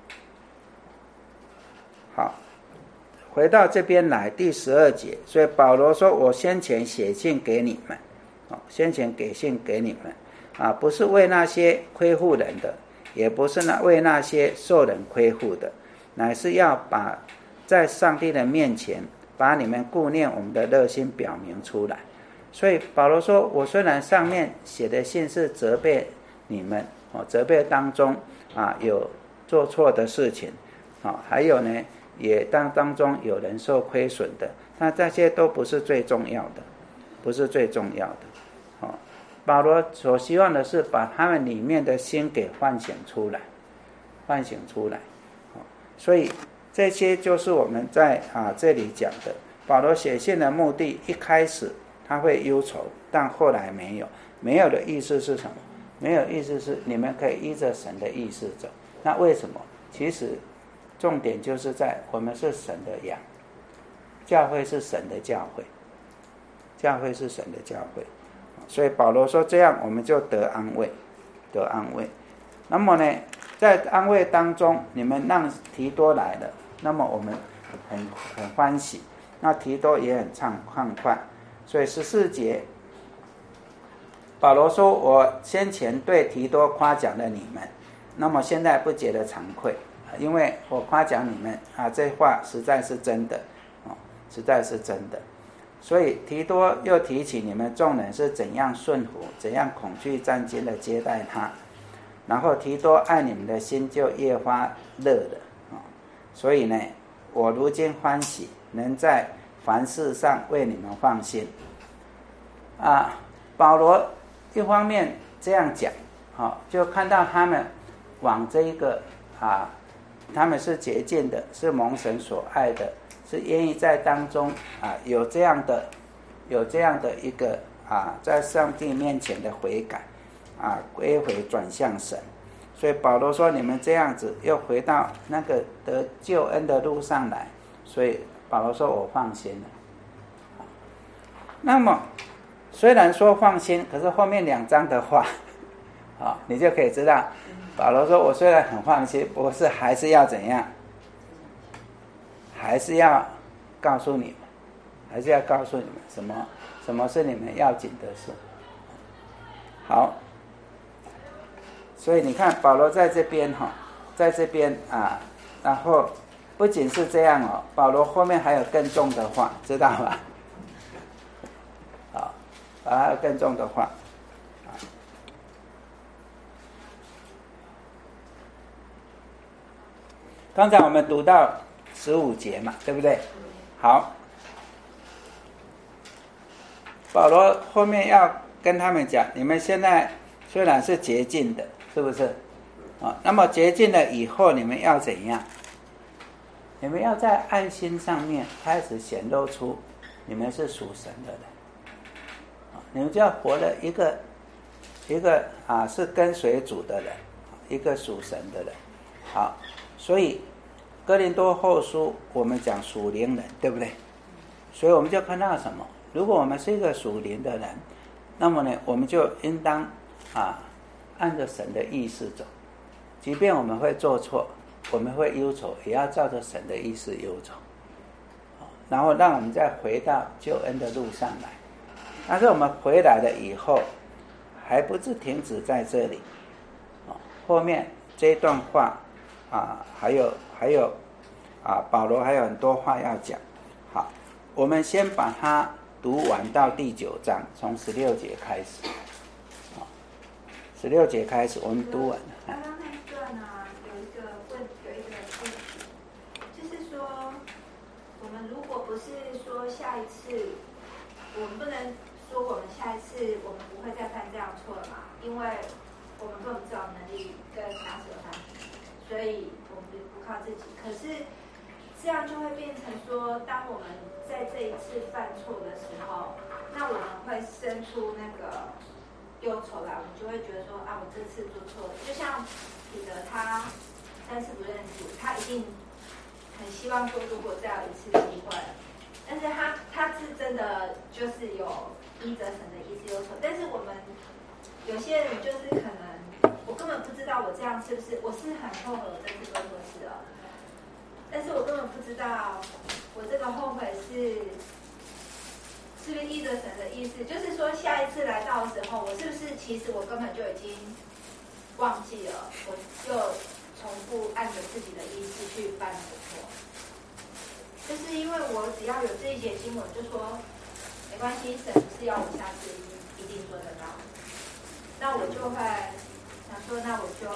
好，回到这边来第12节，所以保罗说，我先前写信给你们，先前给信给你们不是为那些亏负人的，也不是为那些受人亏负的，乃是要把在上帝的面前把你们顾念我们的热心表明出来。所以保罗说，我虽然上面写的信是责备你们，责备当中有做错的事情，还有呢也当中有人受亏损的，但这些都不是最重要的，不是最重要的。保罗所希望的是把他们里面的心给唤醒出来，唤醒出来。所以这些就是我们在这里讲的。保罗写信的目的，一开始他会忧愁，但后来没有。没有的意思是什么？没有意思是你们可以依着神的意思走。那为什么？其实重点就是在我们是神的羊，教会是神的教会，教会是神的教会。所以保罗说，这样我们就得安慰，得安慰。那么呢，在安慰当中，你们让提多来了，那么我们很欢喜，那提多也很畅快。所以14节保罗说，我先前对提多夸奖了你们，那么现在不觉得惭愧，因为我夸奖你们这话实在是真的，实在是真的。所以提多又提起你们众人是怎样顺服，怎样恐惧战兢的接待他，然后提多爱你们的心就越发热了。所以呢，我如今欢喜，能在凡事上为你们放心。保罗一方面这样讲，就看到他们往这一个他们是洁净的，是蒙神所爱的，是愿意在当中有这样的一个在上帝面前的悔改归回转向神。所以保罗说，你们这样子又回到那个得救恩的路上来，所以保罗说我放心了。那么虽然说放心，可是后面2章的话你就可以知道，保罗说我虽然很放心，不是还是要怎样，还是要告诉你们什么是你们要紧的事。好，所以你看保罗在这边然后不仅是这样保罗后面还有更重的话，知道吗？还有更重的话。刚才我们读到15节嘛，对不对？好，保罗后面要跟他们讲，你们现在虽然是洁净的，是不是？那么洁净了以后，你们要怎样？你们要在爱心上面开始显露出你们是属神的人，你们就要活了一个是跟随主的人，一个属神的人。好，所以哥林多后书我们讲属灵人，对不对？所以我们就看到什么？如果我们是一个属灵的人，那么呢，我们就应当按着神的意思走，即便我们会做错，我们会忧愁，也要照着神的意思忧愁，然后让我们再回到救恩的路上来。但是我们回来了以后，还不是停止在这里，后面这一段话还有保罗还有很多话要讲。好，我们先把它读完到第9章，从16节开始。16节开始，我们读完了。 刚刚那一段有一个问题，就是说，我们如果不是说下一次，我们不能说我们下一次我们不会再犯这样错了嘛？因为我们根本不知道能力跟当时有关系，所以我们不靠自己。可是这样就会变成说，当我们在这一次犯错的时候，那我们会生出那个忧愁来，我们就会觉得说我这次做错了。就像彼得他3次不认主，他一定很希望说，如果再有一次机会，但是他是真的就是有依着神的意思忧愁。但是我们有些人就是可能我根本不知道我这样是不是，我是很后悔我这次做错事了，但是我根本不知道我这个后悔是不是依着神的意思，就是说下一次来到的时候，我是不是其实我根本就已经忘记了，我就重复按着自己的意思去犯的错。就是因为我只要有这一节经文，就说没关系，神不是要我下次一定做得到，那我就会想说，那我就，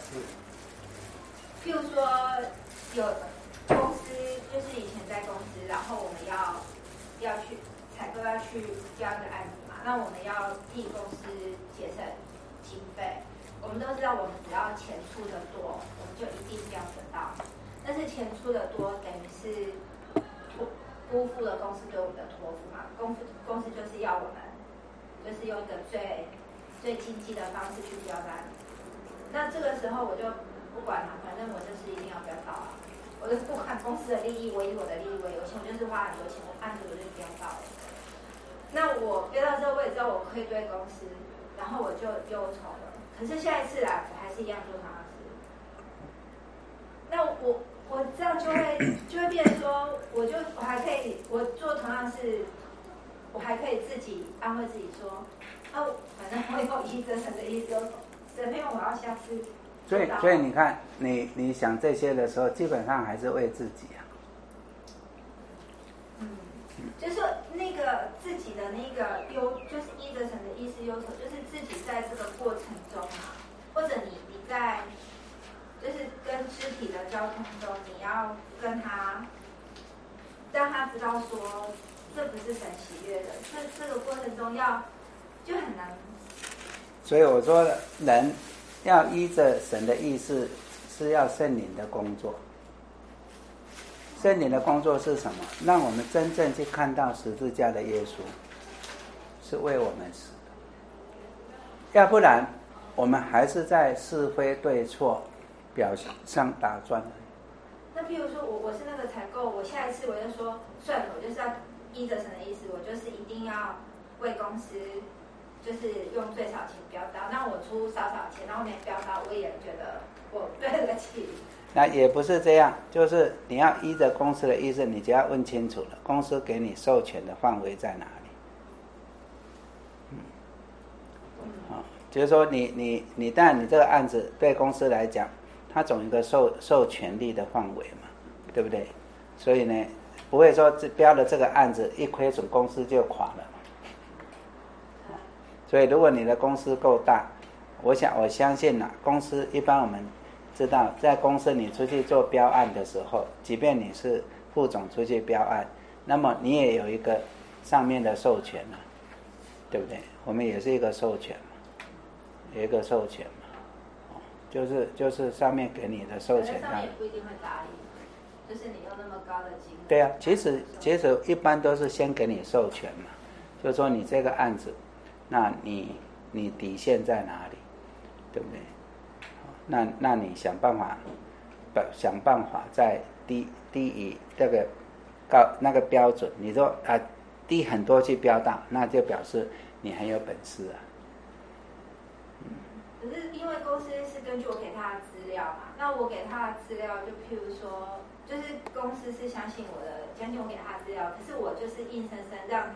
譬如说有公司，就是以前在公司，然后我们要去采购，要去标一个案子嘛，那我们要替公司节省经费。我们都知道，我们只要钱出的多，我们就一定标得到。但是钱出的多，等于是辜负了公司对我们的托付嘛。公司就是要我们，就是用一个最经济的方式去标单。那这个时候我就不管了，反正我就是一定要标到啊。我就是不看公司的利益，我以我的利益为优先，我就是花很多钱，我案子我就标到了。那我标到之后，我也知道我愧对公司，然后我就忧愁了。可是下一次来，我还是一样做同样的事。那我这样就会变成说，我还可以，我做同样的事，我还可以自己安慰自己说， 反正我有依着神的意思，神没有我要下次。 所以你看，你想这些的时候，基本上还是为自己啊。 就是说那个自己的那个就是依着神的意思忧愁，就是自己在这个过程中啊，或者你在就是跟肢体的交通中，你要跟他让他知道说，这不是神喜悦的，这个过程中就很难。 所以我说人要依着神的意思，是要圣灵的工作。圣灵的工作是什么？让我们真正去看到十字架的耶稣是为我们死的，要不然我们还是在是非对错表上打转。 那譬如说我是那个采购，我下一次我就说算了，我就是要依着神的意思，我就是一定要为公司就是用最少钱标到，那我出少钱，然后没标到，我也觉得我对得起。 那也不是这样，就是你要依着公司的意思，你就要问清楚了，公司给你授权的范围在哪里？就是说你当然你这个案子对公司来讲，它总有一个受权利的范围嘛，对不对？所以呢，不会说标的这个案子一亏损公司就垮了。所以如果你的公司够大，我相信公司一般我们知道，在公司你出去做标案的时候，即便你是副总出去标案，那么你也有一个上面的授权嘛，对不对？我们也是一个授权嘛，有一个授权嘛，就是上面给你的授权。 上面也不一定会答应，就是你用那么高的金额。 对啊，其实一般都是先给你授权嘛，就是说你这个案子，那你底线在哪里，对不对？那你想办法在低于这个那个标准，你说低很多去标到，那就表示你很有本事啊。 可是因为公司是根据我给他的资料嘛，那我给他的资料就譬如说，就是公司是相信我给他的资料，可是我就是硬生生让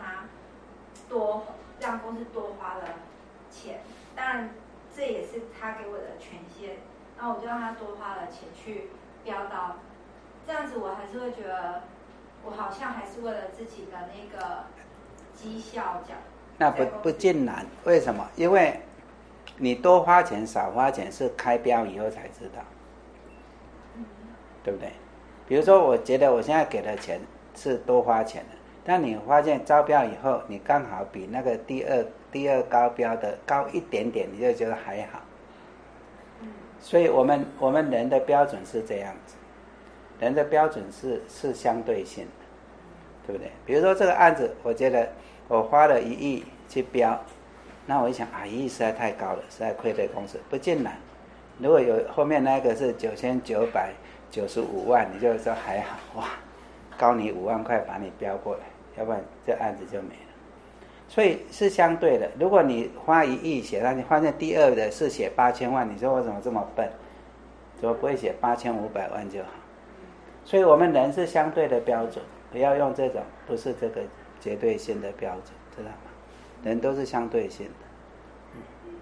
公司多花了钱，当然这也是他给我的权限，然后我就让他多花了钱去标到，这样子我还是会觉得我好像还是为了自己的那个绩效奖。 那不尽然，为什么？因为你多花钱少花钱是开标以后才知道，对不对？比如说我觉得我现在给的钱是多花钱的，但你发现招标以后你刚好比那个第二高标的高一点点，你就觉得还好。所以我们人的标准是这样子，人的标准是相对性的，对不对？比如说这个案子，我觉得我花了1亿去标，那我一想1亿实在太高了，实在亏对公司，不尽然。如果有后面那个是9995万，你就说还好，哇，高你5万块把你标过来，要不然这案子就没了。所以是相对的，如果你花1亿写上去，发现第二的是写8000万，你说我怎么这么笨？怎么不会写8500万就好？所以我们人是相对的标准，不要用这种不是这个绝对性的标准，知道吗？人都是相对性的，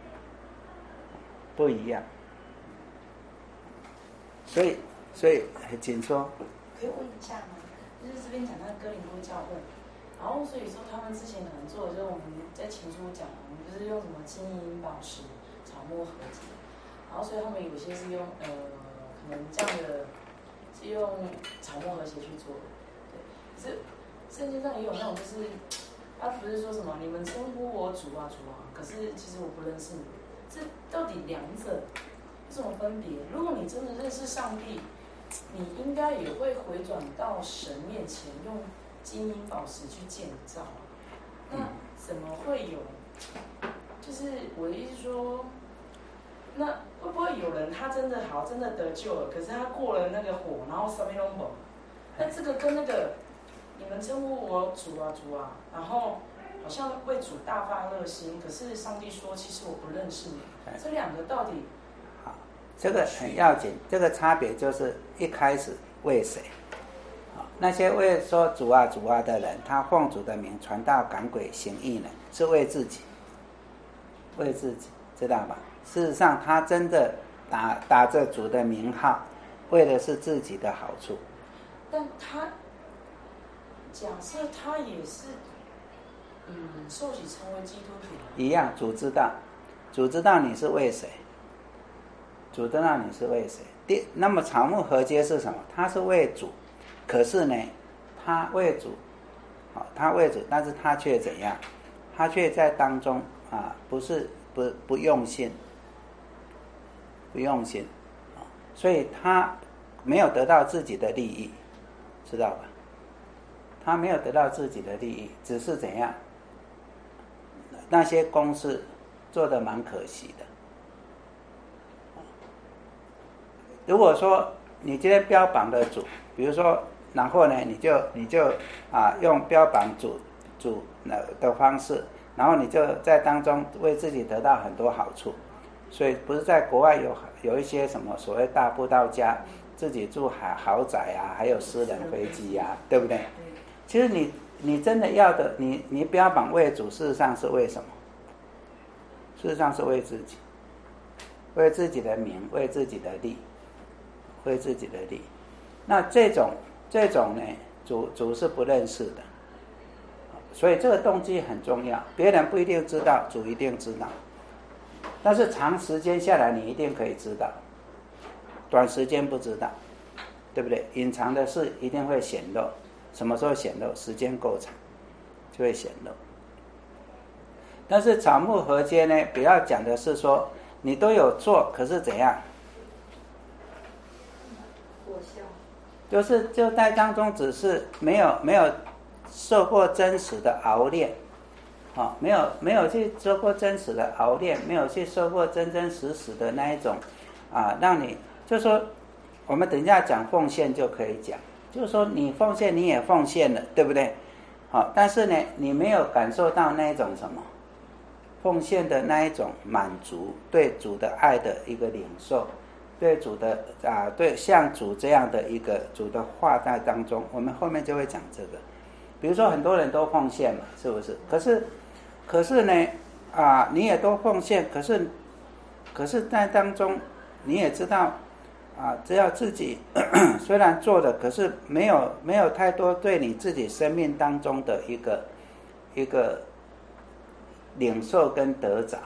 不一样。所以请说。 可以问一下吗？就是这边讲到哥林多教会，然后所以说他们之前可能做的就是我们在前书讲，我们就是用什么金银宝石、草木合结，然后所以他们有些是用可能这样的是用草木合结去做的，对。可是圣经上也有那种就是他不是说什么你们称呼我主啊，可是其实我不认识你，这到底两者有什么分别？如果你真的认识上帝，你应该也会回转到神面前，用金银宝石去建造。那怎么会有？就是我的意思说，那会不会有人他真的得救了，可是他过了那个火，然后上面都猛？那这个跟那个你们称呼我主啊，然后好像为主大发热心，可是上帝说其实我不认识你，这两个到底？ 这个很要紧，这个差别就是一开始为谁？那些为说主啊的人，他奉主的名传道赶鬼行异能，是为自己。 为自己，知道吧？事实上，他真的打着主的名号，为的是自己的好处。 但他假设他也是受洗成为基督徒， 一样，主知道你是为谁，主知道你是为谁。那么草木合接是什么？他是为主，可是呢，他为主，他为主，但是他却怎样？他却在当中不用心，所以他没有得到自己的利益，知道吧？他没有得到自己的利益，只是怎样？那些公事做得蛮可惜的。如果说你今天标榜的主，比如说，然后呢，你就用标榜主的方式，然后你就在当中为自己得到很多好处。所以不是在国外有一些什么所谓大布道家，自己住豪宅啊，还有私人飞机啊，对不对？其实你真的要的，你标榜为主，事实上是为什么？事实上是为自己，为自己的名，为自己的利，为自己的利。那这种呢，主是不认识的，所以这个动机很重要。别人不一定知道，主一定知道。但是长时间下来，你一定可以知道，短时间不知道，对不对？隐藏的事一定会显露。什么时候显露？时间够长，就会显露。但是草木合接呢，比较讲的是说，你都有做，可是怎样？ 果效。 就在当中，只是没有受过真实的熬炼，没有去受过真实的熬炼，没有去受过真真实实的那一种让你就说，我们等一下讲奉献就可以讲，就是说你奉献你也奉献了，对不对？但是呢，你没有感受到那一种什么奉献的那一种满足，对主的爱的一个领受，对主的对像主这样的一个主的话在当中，我们后面就会讲这个。比如说很多人都奉献嘛，是不是？可是呢你也都奉献，可是在当中你也知道只要自己虽然做了，可是没有太多对你自己生命当中的一个领受跟得着，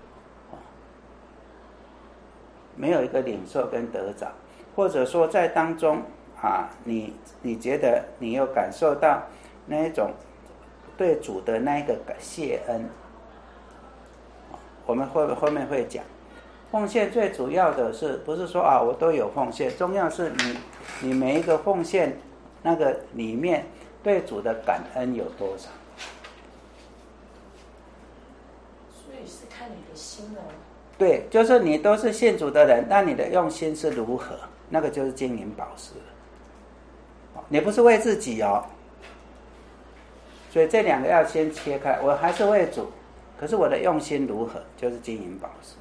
没有一个领受跟得着，或者说在当中你觉得你有感受到那一种对主的那一个谢恩，我们后面会讲。奉献最主要的是不是说我都有奉献，重要是你每一个奉献那个里面对主的感恩有多少。 所以是看你的心哦。 对，就是你都是信主的人，但你的用心是如何，那个就是金银宝石。你不是为自己所以这两个要先切开。我还是为主，可是我的用心如何，就是金银宝石。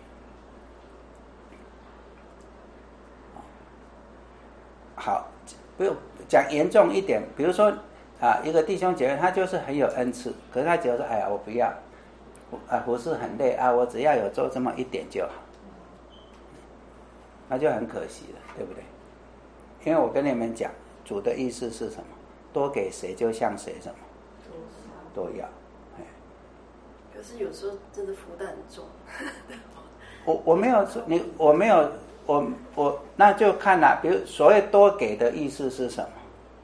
好，不用讲严重一点，比如说一个弟兄姐妹他就是很有恩赐，可是他觉得说我不要服事很累我只要有做这么一点就好，那就很可惜了，对不对？因为我跟你们讲，主的意思是什么？多给谁就像谁什么都要。 可是有时候真的负担很重。 我没有说我那就看了，比如所谓多给的意思是什么？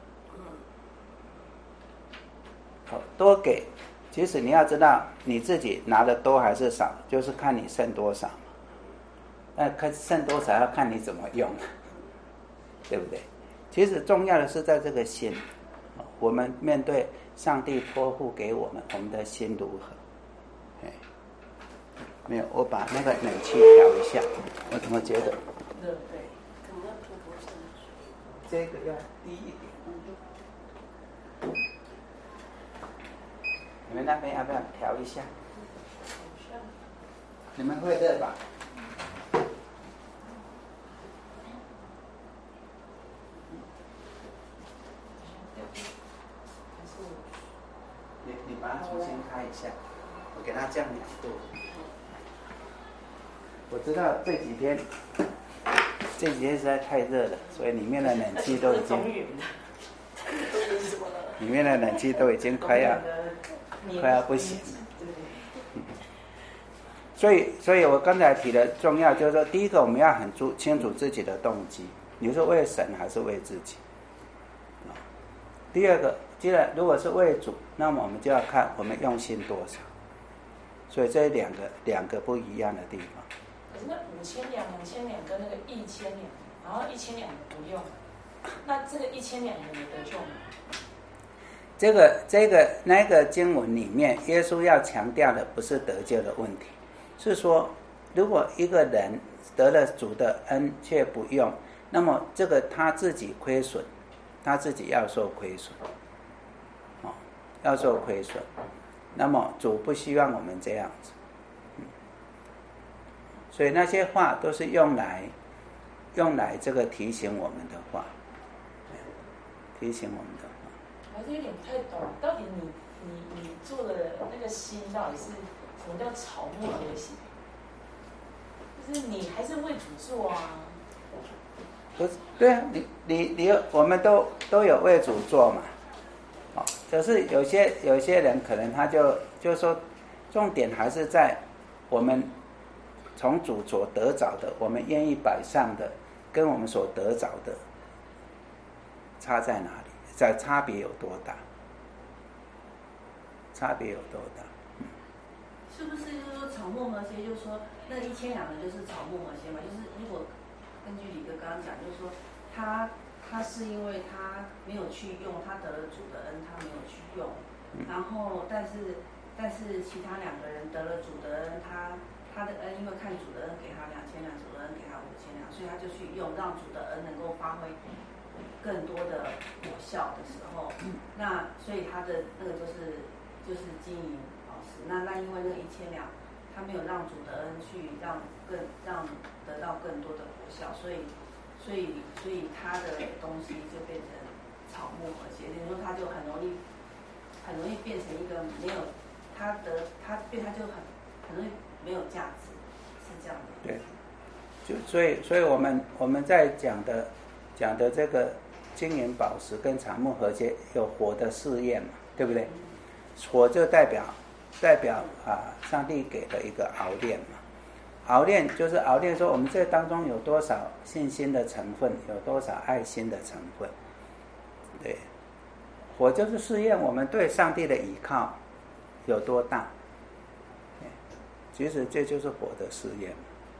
多给，其实你要知道你自己拿的多还是少，就是看你剩多少。那看剩多少要看你怎么用，对不对？其实重要的是在这个心，我们面对上帝托付给我们的心如何？没有，我把那个冷气调一下，我怎么觉得？ 对， 可能要涂涂上去。 这个要低一点。你们那边要不要调一下？你们会热吧？你把它重新开一下，我给它降2度。 知道这几天实在太热了，所以里面的冷气都已经快要不行了。所以我刚才提的重要就是说，第一个我们要很清楚自己的动机，你是为神还是为自己？第二个，既然如果是为主，那么我们就要看我们用心多少。所以这两个不一样的地方。 可是那5000两、2000两跟那个1000两，然后1000两的不用，那这个1000两的有得救吗？ 那个经文里面，耶稣要强调的不是得救的问题，是说如果一个人得了主的恩却不用，那么这个他自己亏损，他自己要受亏损，要受亏损。那么主不希望我们这样子，所以那些话都是用来这个提醒我们的话，提醒我们的话。 我还是有点不太懂，到底你做的那个心到底是什么叫草木和谐？就是你还是为主做啊？ 不是，对啊，你我们都有为主做嘛。可是有些人可能他就说，重点还是在我们从主所得着的，我们愿意摆上的，跟我们所得着的差在哪里？差别有多大？差别有多大？ 是不是就是说草木和谐？就是说那1000两的就是草木和谐嘛？就是如果根据李哥刚刚讲，就是说他是因为他没有去用，他得了主的恩，他没有去用，然后但是其他2个人得了主的恩，他的恩因为看主的恩给他2000两，主的恩给他5000两，所以他就去用，让主的恩能够发挥更多的果效的时候，那所以他的那个就是金银宝石，那因为那个1000两，他没有让主的恩去让得到更多的果效，所以他的东西就变成草木和谐，就是说他就很容易变成一个没有他就很容易没有价值，是这样的。 对，所以我们在讲的这个金银宝石跟草木和谐有火的试验嘛，对不对？火就代表上帝给的一个熬炼嘛。熬炼就是熬炼说我们这当中有多少信心的成分，有多少爱心的成分。对，火就是试验我们对上帝的依靠有多大。其实这就是火的试验。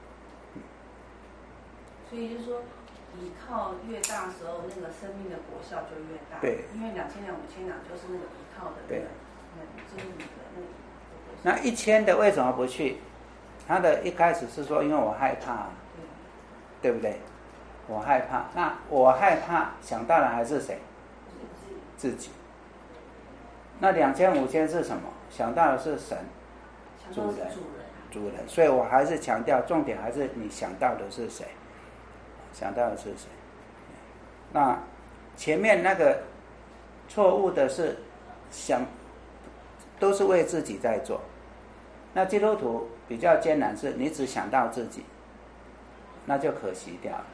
所以就是说，依靠越大的时候，那个生命的果效就越大。 对， 因为2000两、5000两就是那个依靠的那个，就是你的那1000的为什么不去？他的一开始是说，因为我害怕，对不对？我害怕，那我害怕想到的还是谁？自己。那2000、5000是什么？想到的是神，主人。所以我还是强调，重点还是你想到的是谁？想到的是谁？那前面那个错误的是想，都是为自己在做。那基督徒比较艰难是，你只想到自己，那就可惜掉了。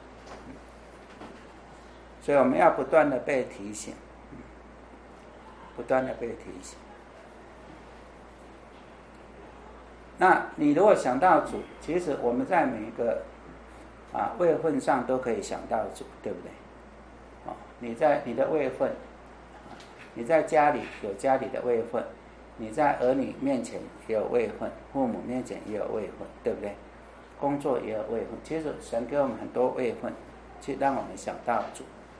所以我们要不断的被提醒，不断的被提醒。那你如果想到主，其实我们在每一个位份上都可以想到主，对不对？你在你的位份，你在家里有家里的位份，你在儿女面前也有位份，父母面前也有位份，对不对？工作也有位份。其实神给我们很多位份，去让我们想到主。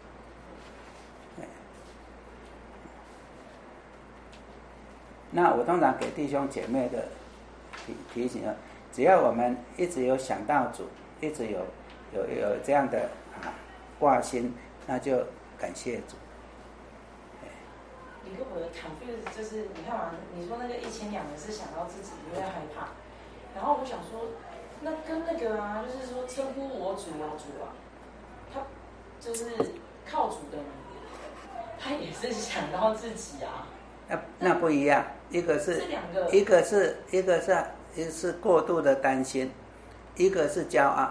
那我通常给弟兄姐妹的提醒，只要我们一直有想到主，一直有这样的挂心，那就感谢主。 你跟我的 confuse 就是，你看嘛，你说那个1000两的是想到自己，因为害怕，然后我想说，那跟那个就是说称呼我主啊，他就是靠主的人，他也是想到自己啊。 那不一样，一个是过度的担心， 一个是骄傲，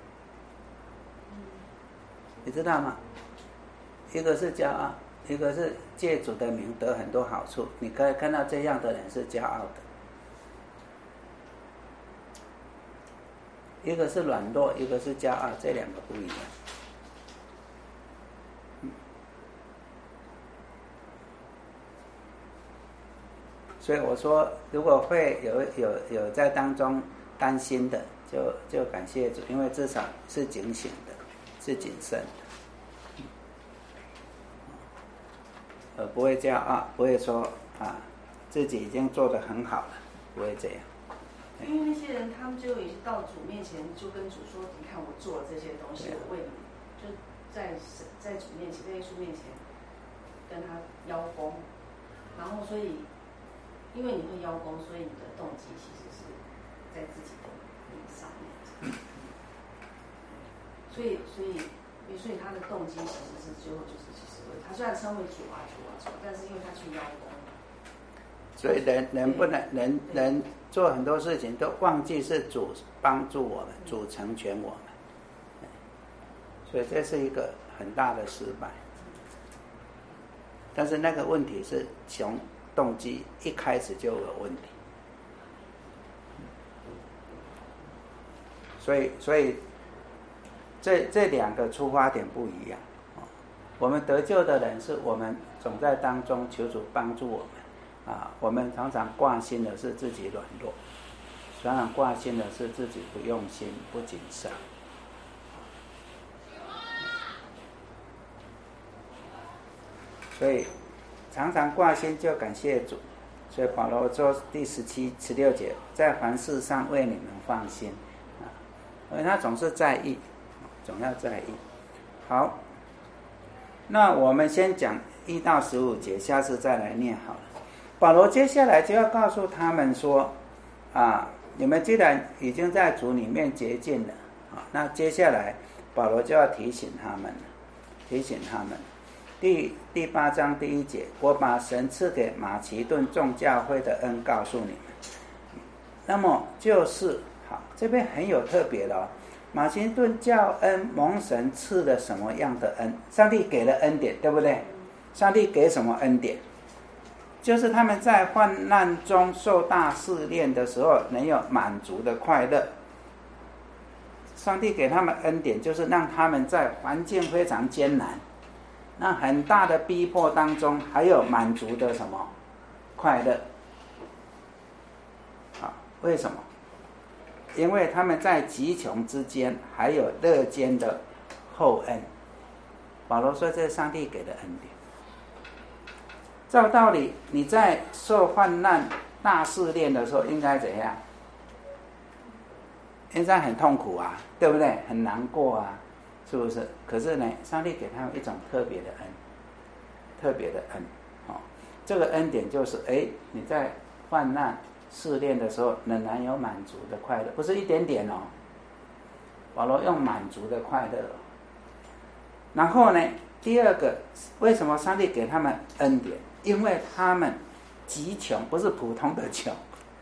你知道吗？一个是骄傲，一个是借主的名得很多好处。你可以看到这样的人是骄傲的。一个是软弱，一个是骄傲，这两个不一样。所以我说，如果会有在当中担心的，就感谢主，因为至少是警醒的，是谨慎的，不会骄傲，不会说自己已经做得很好了，不会这样。 因为那些人，他们最后也是到主面前，就跟主说：“你看我做了这些东西，我为你，就在主面前，在耶稣面前跟他邀功。然后，所以因为你会邀功，所以你的动机其实是在自己的名上面。所以他的动机其实是最后就是其实他虽然称为主啊，但是因为他去邀功。 所以人不能人做很多事情都忘记是主帮助我们，主成全我们，所以这是一个很大的失败。但是那个问题是从动机一开始就有问题，所以这两个出发点不一样。我们得救的人是我们总在当中求主帮助我们。我们常常挂心的是自己软弱，常常挂心的是自己不用心、不谨慎。所以常常挂心就感谢主。所以保罗说第17、16节，在凡事上为你们放心，因为他总是在意，总要在意。好，那我们先讲1到15节，下次再来念好了。保罗接下来就要告诉他们说，你们既然已经在主里面洁净了，那接下来保罗就要提醒他们，第8章第1节，我把神赐给马其顿众教会的恩告诉你们。那么就是好，这边很有特别的马其顿教恩蒙神赐了什么样的恩？上帝给了恩典，对不对？上帝给什么恩典？就是他们在患难中受大试炼的时候能有满足的快乐。上帝给他们恩典，就是让他们在环境非常艰难、那很大的逼迫当中，还有满足的什么快乐？为什么？因为他们在极穷之间还有乐间的厚恩。保罗说，这是上帝给的恩典。照道理，你在受患难大试炼的时候应该怎样？应该很痛苦啊，对不对？很难过啊，是不是？可是呢，上帝给他们一种特别的恩，这个恩典就是，你在患难试炼的时候仍然有满足的快乐，不是一点点哦。保罗用满足的快乐。然后呢，第二个，为什么上帝给他们恩典？因为他们极穷，不是普通的穷，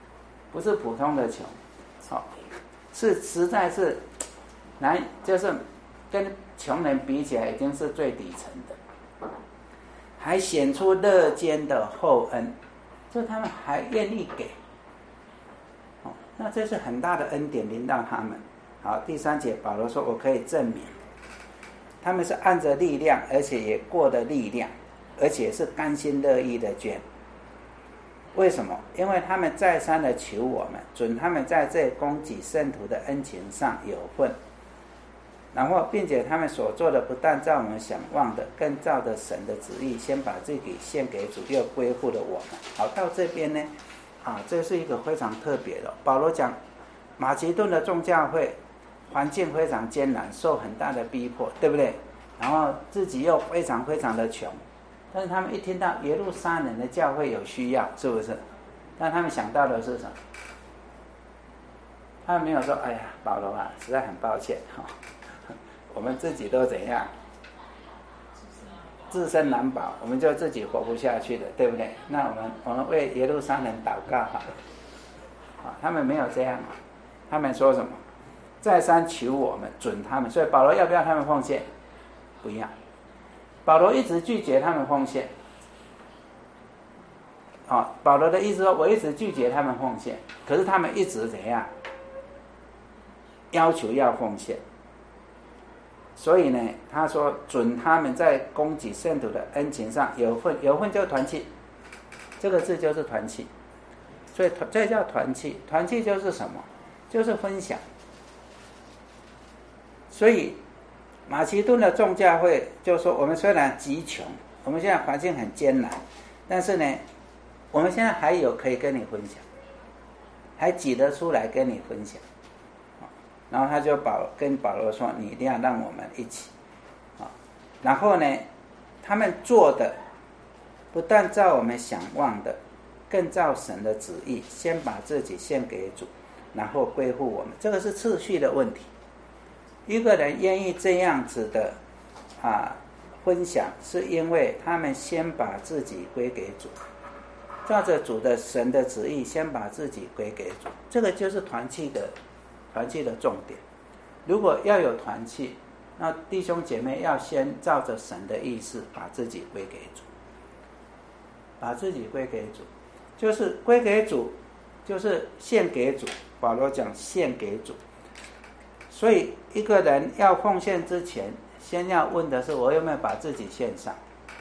是实在是难，就是跟穷人比起来已经是最底层的，还显出乐间的厚恩，就他们还愿意给，那这是很大的恩典临到他们。好，第3节保罗说，我可以证明他们是按着力量，而且也过了力量，而且是甘心乐意的捐。为什么？因为他们再三的求我们，准他们在这供给圣徒的恩情上有份，然后并且他们所做的不但照我们想望的，更照着神的旨意，先把自己献给主，又归附了我们。好，到这边呢，这是一个非常特别的。保罗讲马其顿的众教会环境非常艰难，受很大的逼迫，对不对？然后自己又非常非常的穷，但是他们一听到耶路撒冷的教会有需要，是不是？但他们想到的是什么？他们没有说，哎呀，保罗啊，实在很抱歉我们自己都怎样，自身难保，我们就自己活不下去了，对不对？那我们为耶路撒冷祷告他们没有这样他们说什么？ 再三求我们准他们，所以保罗要不要他们奉献？不要。保罗一直拒绝他们奉献。保罗的意思说，我一直拒绝他们奉献，可是他们一直怎样？要求要奉献。所以呢，他说准他们在供给圣徒的恩情上有份，有份就是团契，这个字就是团契。所以这叫团契，团契就是什么？就是分享。所以马其顿的众教会就说，我们虽然极穷，我们现在环境很艰难，但是呢，我们现在还有可以跟你分享，还挤得出来跟你分享。然后他就跟保罗说，你一定要让我们一起。然后呢，他们做的不但照我们想望的，更照神的旨意，先把自己献给主，然后归附我们。这个是次序的问题。一个人愿意这样子的分享，是因为他们先把自己归给主，照着主的神的旨意，先把自己归给主。这个就是团契的重点。如果要有团契，那弟兄姐妹要先照着神的意思把自己归给主，把自己归给主，就是归给主，就是献给主。保罗讲献给主。所以一个人要奉献之前，先要问的是，我有没有把自己献上？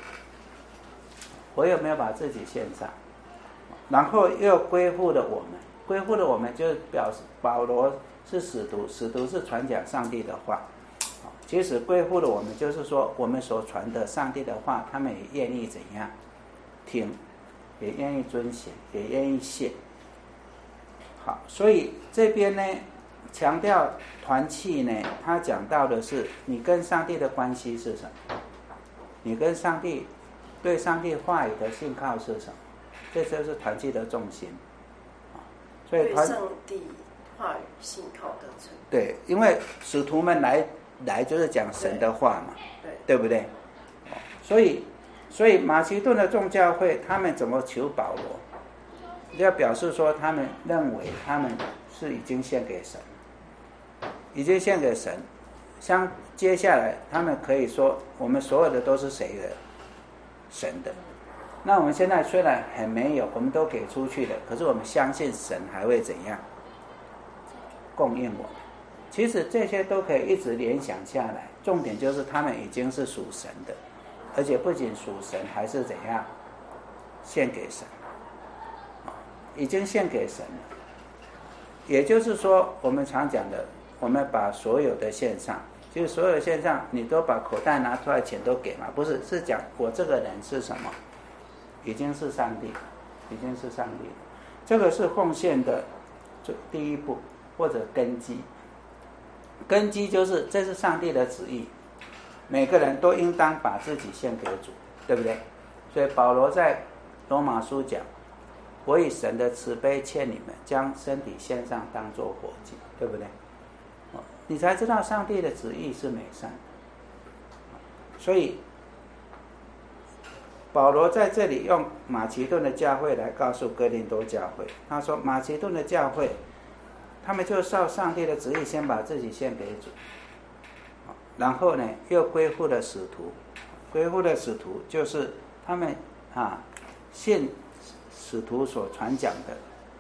我有没有把自己献上？然后又归附了我们，归附了我们就是表示保罗是使徒，使徒是传讲上帝的话。其实归附了我们，就是说我们所传的上帝的话，他们也愿意怎样听，也愿意遵循，也愿意信。好，所以这边呢强调团契呢，他讲到的是你跟上帝的关系是什么？你跟上帝对上帝话语的信靠是什么？这就是团契的重心。所以对上帝话语信靠的程度。 对，因为使徒们来就是讲神的话嘛，对不对？所以马其顿的众教会他们怎么求保罗？要表示说他们认为他们是已经献给神，已经献给神。像接下来他们可以说，我们所有的都是谁的？神的。那我们现在虽然很没有，我们都给出去了，可是我们相信神还会怎样供应我们。其实这些都可以一直联想下来，重点就是他们已经是属神的，而且不仅属神，还是怎样献给神，已经献给神了。也就是说，我们常讲的，我们把所有的献上，就是所有的献上，你都把口袋拿出来，钱都给嘛？不是，是讲我这个人是什么？已经是上帝，已经是上帝。这个是奉献的第一步或者根基。根基就是这是上帝的旨意，每个人都应当把自己献给主，对不对？所以保罗在罗马书讲，我以神的慈悲劝你们，将身体献上当作活祭，对不对？你才知道上帝的旨意是美善。所以保罗在这里用马其顿的教会来告诉哥林多教会，他说马其顿的教会他们就照上帝的旨意先把自己献给主，然后呢又归附了使徒。归附的使徒就是他们信使徒所传讲的，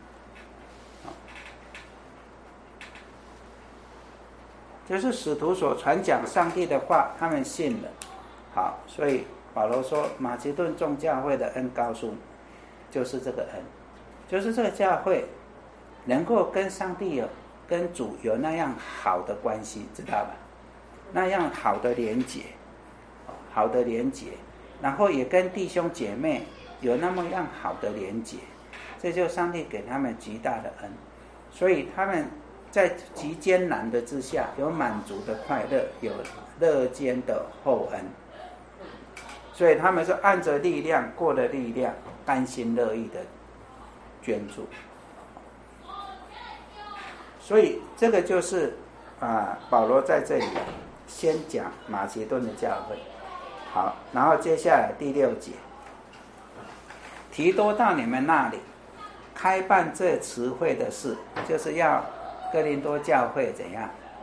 就是使徒所传讲上帝的话，他们信了。好，所以保罗说马其顿众教会的恩告诉你，就是这个恩，就是这个教会能够跟上帝跟主有那样好的关系，知道吧？那样好的连结，好的连结，然后也跟弟兄姐妹有那么样好的连结，这就是上帝给他们极大的恩。所以他们在极艰难的之下，有满足的快乐，有乐捐的厚恩。所以他们是按着力量，过了力量，甘心乐意的捐助。所以这个就是保罗在这里先讲马其顿的教会。好，然后接下来第6节，提多到你们那里开办这慈会的事，就是要哥林多教会怎样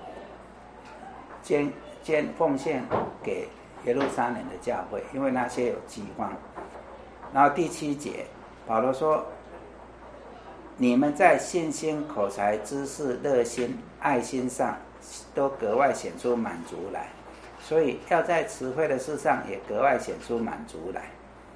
奉献给耶路撒冷的教会，因为那些有饥荒。然后第7节，保罗说：你们在信心、口才、知识、热心、爱心上都格外显出满足来，所以要在词汇的事上也格外显出满足来。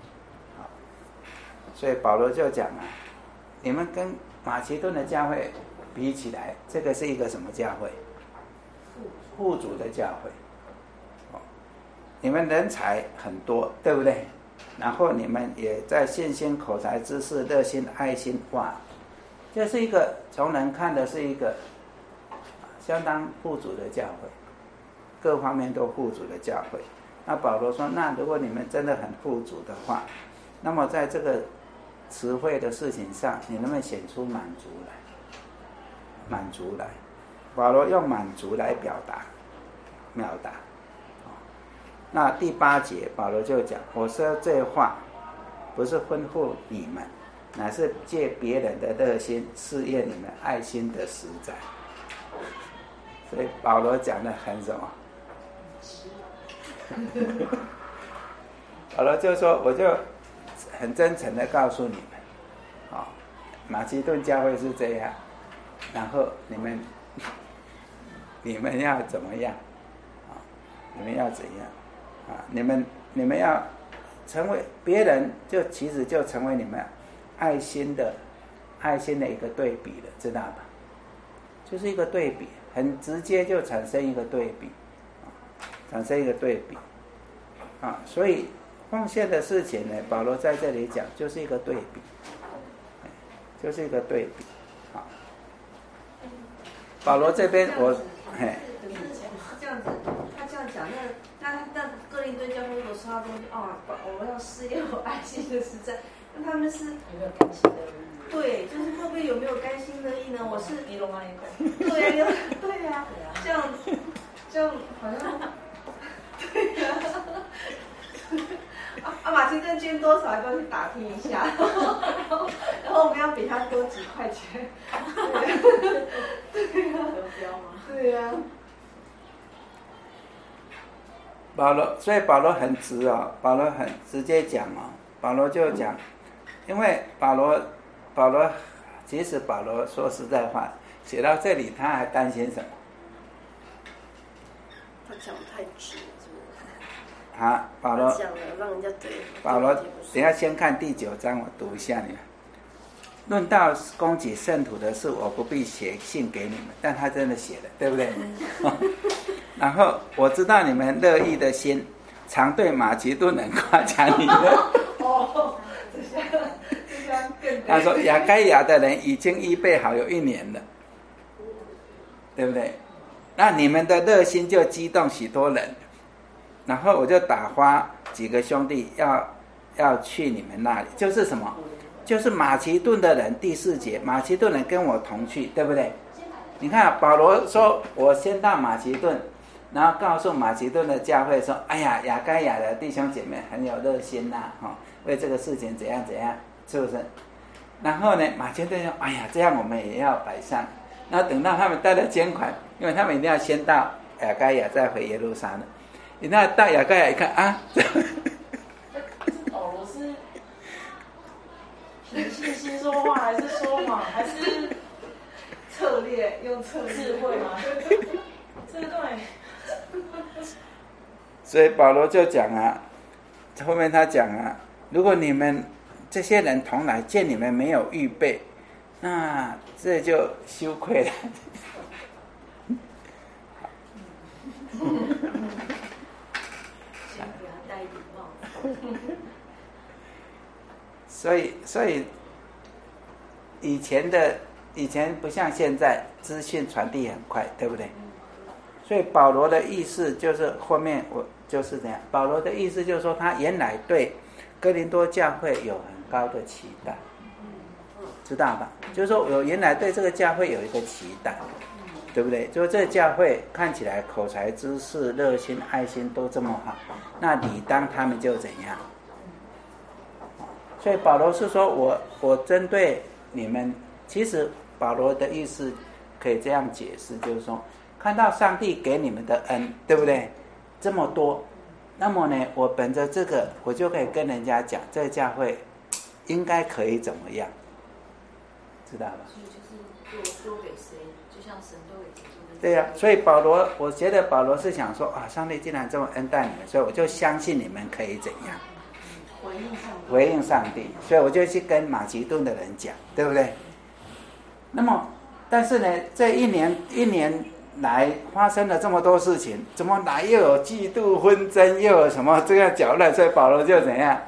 所以保罗就讲啊，你们跟马其顿的教会比起来，这个是一个什么教会？富足的教会。你们人才很多，对不对？然后你们也在信心、口才、知识、热心、爱心，哇，这是一个从人看的是一个相当富足的教会，各方面都富足的教会。那保罗说，那如果你们真的很富足的话，那么在这个词汇的事情上，你能不能显出满足来？满足来，保罗用满足来表达。那第8节，保罗就讲：我说这话不是吩咐你们，乃是借别人的热心试验你们爱心的实在。所以保罗讲的很什么？保罗就说，我就很真诚的告诉你们，马其顿教会是这样，然后你们要怎么样？你们要怎样？你们要成为别人，就其实就成为你们爱心的一个对比了，知道吧？就是一个对比，很直接就产生一个对比，所以奉献的事情呢，保罗在这里讲就是一个对比，保罗这边我这样子，他这样讲，那哥林多教会如果说他东西我要试验我爱心的实在，那他们是有没有甘心乐意？对，就是会不会有没有甘心乐意呢？我是你懂吗？对呀，这样好像对呀。马其顿捐多少都去打听一下，然后我们要比他多几块钱。对呀，有标吗？对呀。 所以保罗很直保罗很直接讲保罗就讲，因为保罗其实保罗说实在话，写到这里他还担心什么？ 他讲太直， 保罗讲了让人家对。 保罗，等一下先看第9章，我读一下你们。论到供给圣徒的事，我不必写信给你们，但他真的写了，对不对？然后我知道你们乐意的心，常对马其顿人夸奖你们。他说亚该亚的人已经预备好有1年了，对不对？那你们的热心就激动许多人，然后我就打发几个兄弟要去你们那里，就是什么？就是马其顿的人。第4节，马其顿人跟我同去，对不对？你看保罗说，我先到马其顿，然后告诉马其顿的教会说，哎呀，亚该亚的弟兄姐妹很有热心呐，为这个事情怎样怎样，是不是？然后呢，马其顿说，哎呀，这样我们也要摆上。然后等到他们带了捐款，因为他们一定要先到亚该亚，再回耶路撒冷。一到亚该亚一看保罗是凭信心说话，还是说谎，还是策略用智慧吗？对。 所以保罗就讲后面他讲如果你们这些人同来，见你们没有预备，那这就羞愧了。 先给他戴礼帽。 所以以前不像现在，资讯传递很快，对不对？所以保罗的意思就是后面我就是这样。保罗的意思就是说，他原来对哥林多教会有很高的期待，知道吧？就是说我原来对这个教会有一个期待，对不对？就是这个教会看起来口才、知识、热心、爱心都这么好，那理当他们就怎样？所以保罗是说我针对你们，其实保罗的意思可以这样解释，就是说看到上帝给你们的恩，对不对？这么多，那么呢，我本着这个，我就可以跟人家讲，这个教会应该可以怎么样，知道吧？ 所以就是多给谁，就像神都给基督。 对呀，所以保罗，我觉得保罗是想说啊，上帝既然这么恩待你们，所以我就相信你们可以怎样回应上帝，所以我就去跟马其顿的人讲，对不对？那么，但是呢，这一年来发生了这么多事情，怎么来又有嫉妒纷争，又有什么这样搅乱，所以保罗就怎样？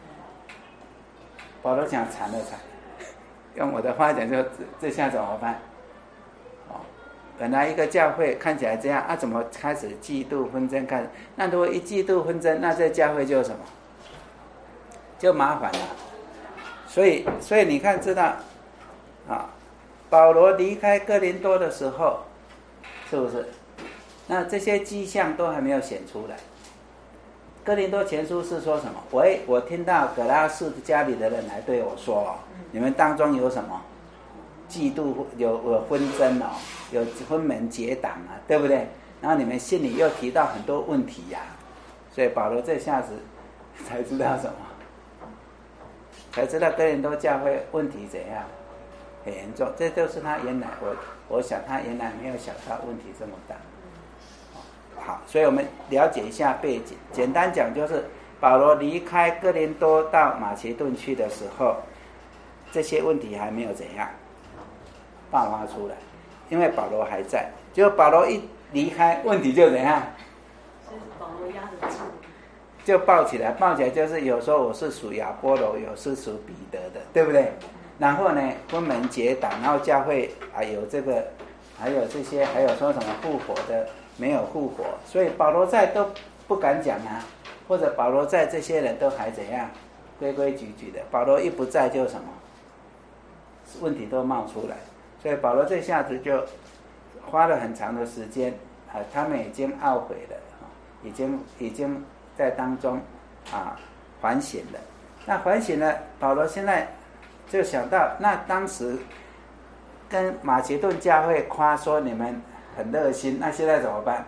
保罗讲惨了惨，用我的话讲就这下怎么办？本来一个教会看起来这样啊，怎么开始嫉妒纷争？那如果一嫉妒纷争，那这教会就什么？就麻烦了。所以你看，知道啊，保罗离开哥林多的时候，是不是？那这些迹象都还没有显出来。哥林多前书是说什么？我听到葛拉士家里的人来对我说，你们当中有什么嫉妒，有纷争哦，有分门结党啊，对不对？然后你们心里又提到很多问题呀，所以保罗这下子才知道什么？才知道哥林多教会问题怎样很严重，这就是他原来我想他原来没有想到问题这么大。好，所以我们了解一下背景。简单讲就是保罗离开哥林多到马其顿去的时候，这些问题还没有怎样爆发出来，因为保罗还在。结果保罗一离开，问题就怎样？ 所以保罗压得住。 就爆起来就是有时候我是属亚波罗，有是属彼得的，对不对？然后呢，分门结党，然后教会有这个，还有这些，还有说什么复活的，没有复活，所以保罗在都不敢讲啊，或者保罗在这些人都还怎样，规规矩矩的。保罗一不在就什么，问题都冒出来，所以保罗这下子就花了很长的时间他们已经懊悔了，已经在当中反省了。那反省了，保罗现在就想到，那当时跟马其顿教会夸说你们很热心，那现在怎么办？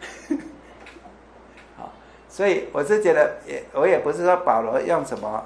好，所以我是觉得我也不是说保罗用什么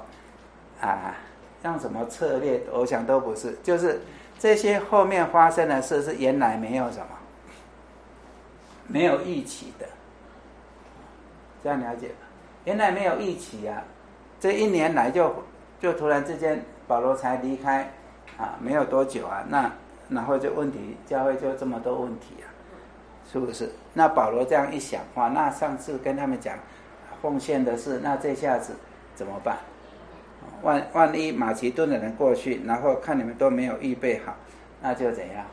策略，我想都不是，就是这些后面发生的事是原来没有什么，没有预期的，这样了解吧？原来没有预期啊，这一年来就突然之间保罗才离开没有多久那然后就问题，教会就这么多问题是不是？那保罗这样一想那上次跟他们讲奉献的事，那这下子怎么办？万一马其顿的人过去，然后看你们都没有预备好，那就怎样？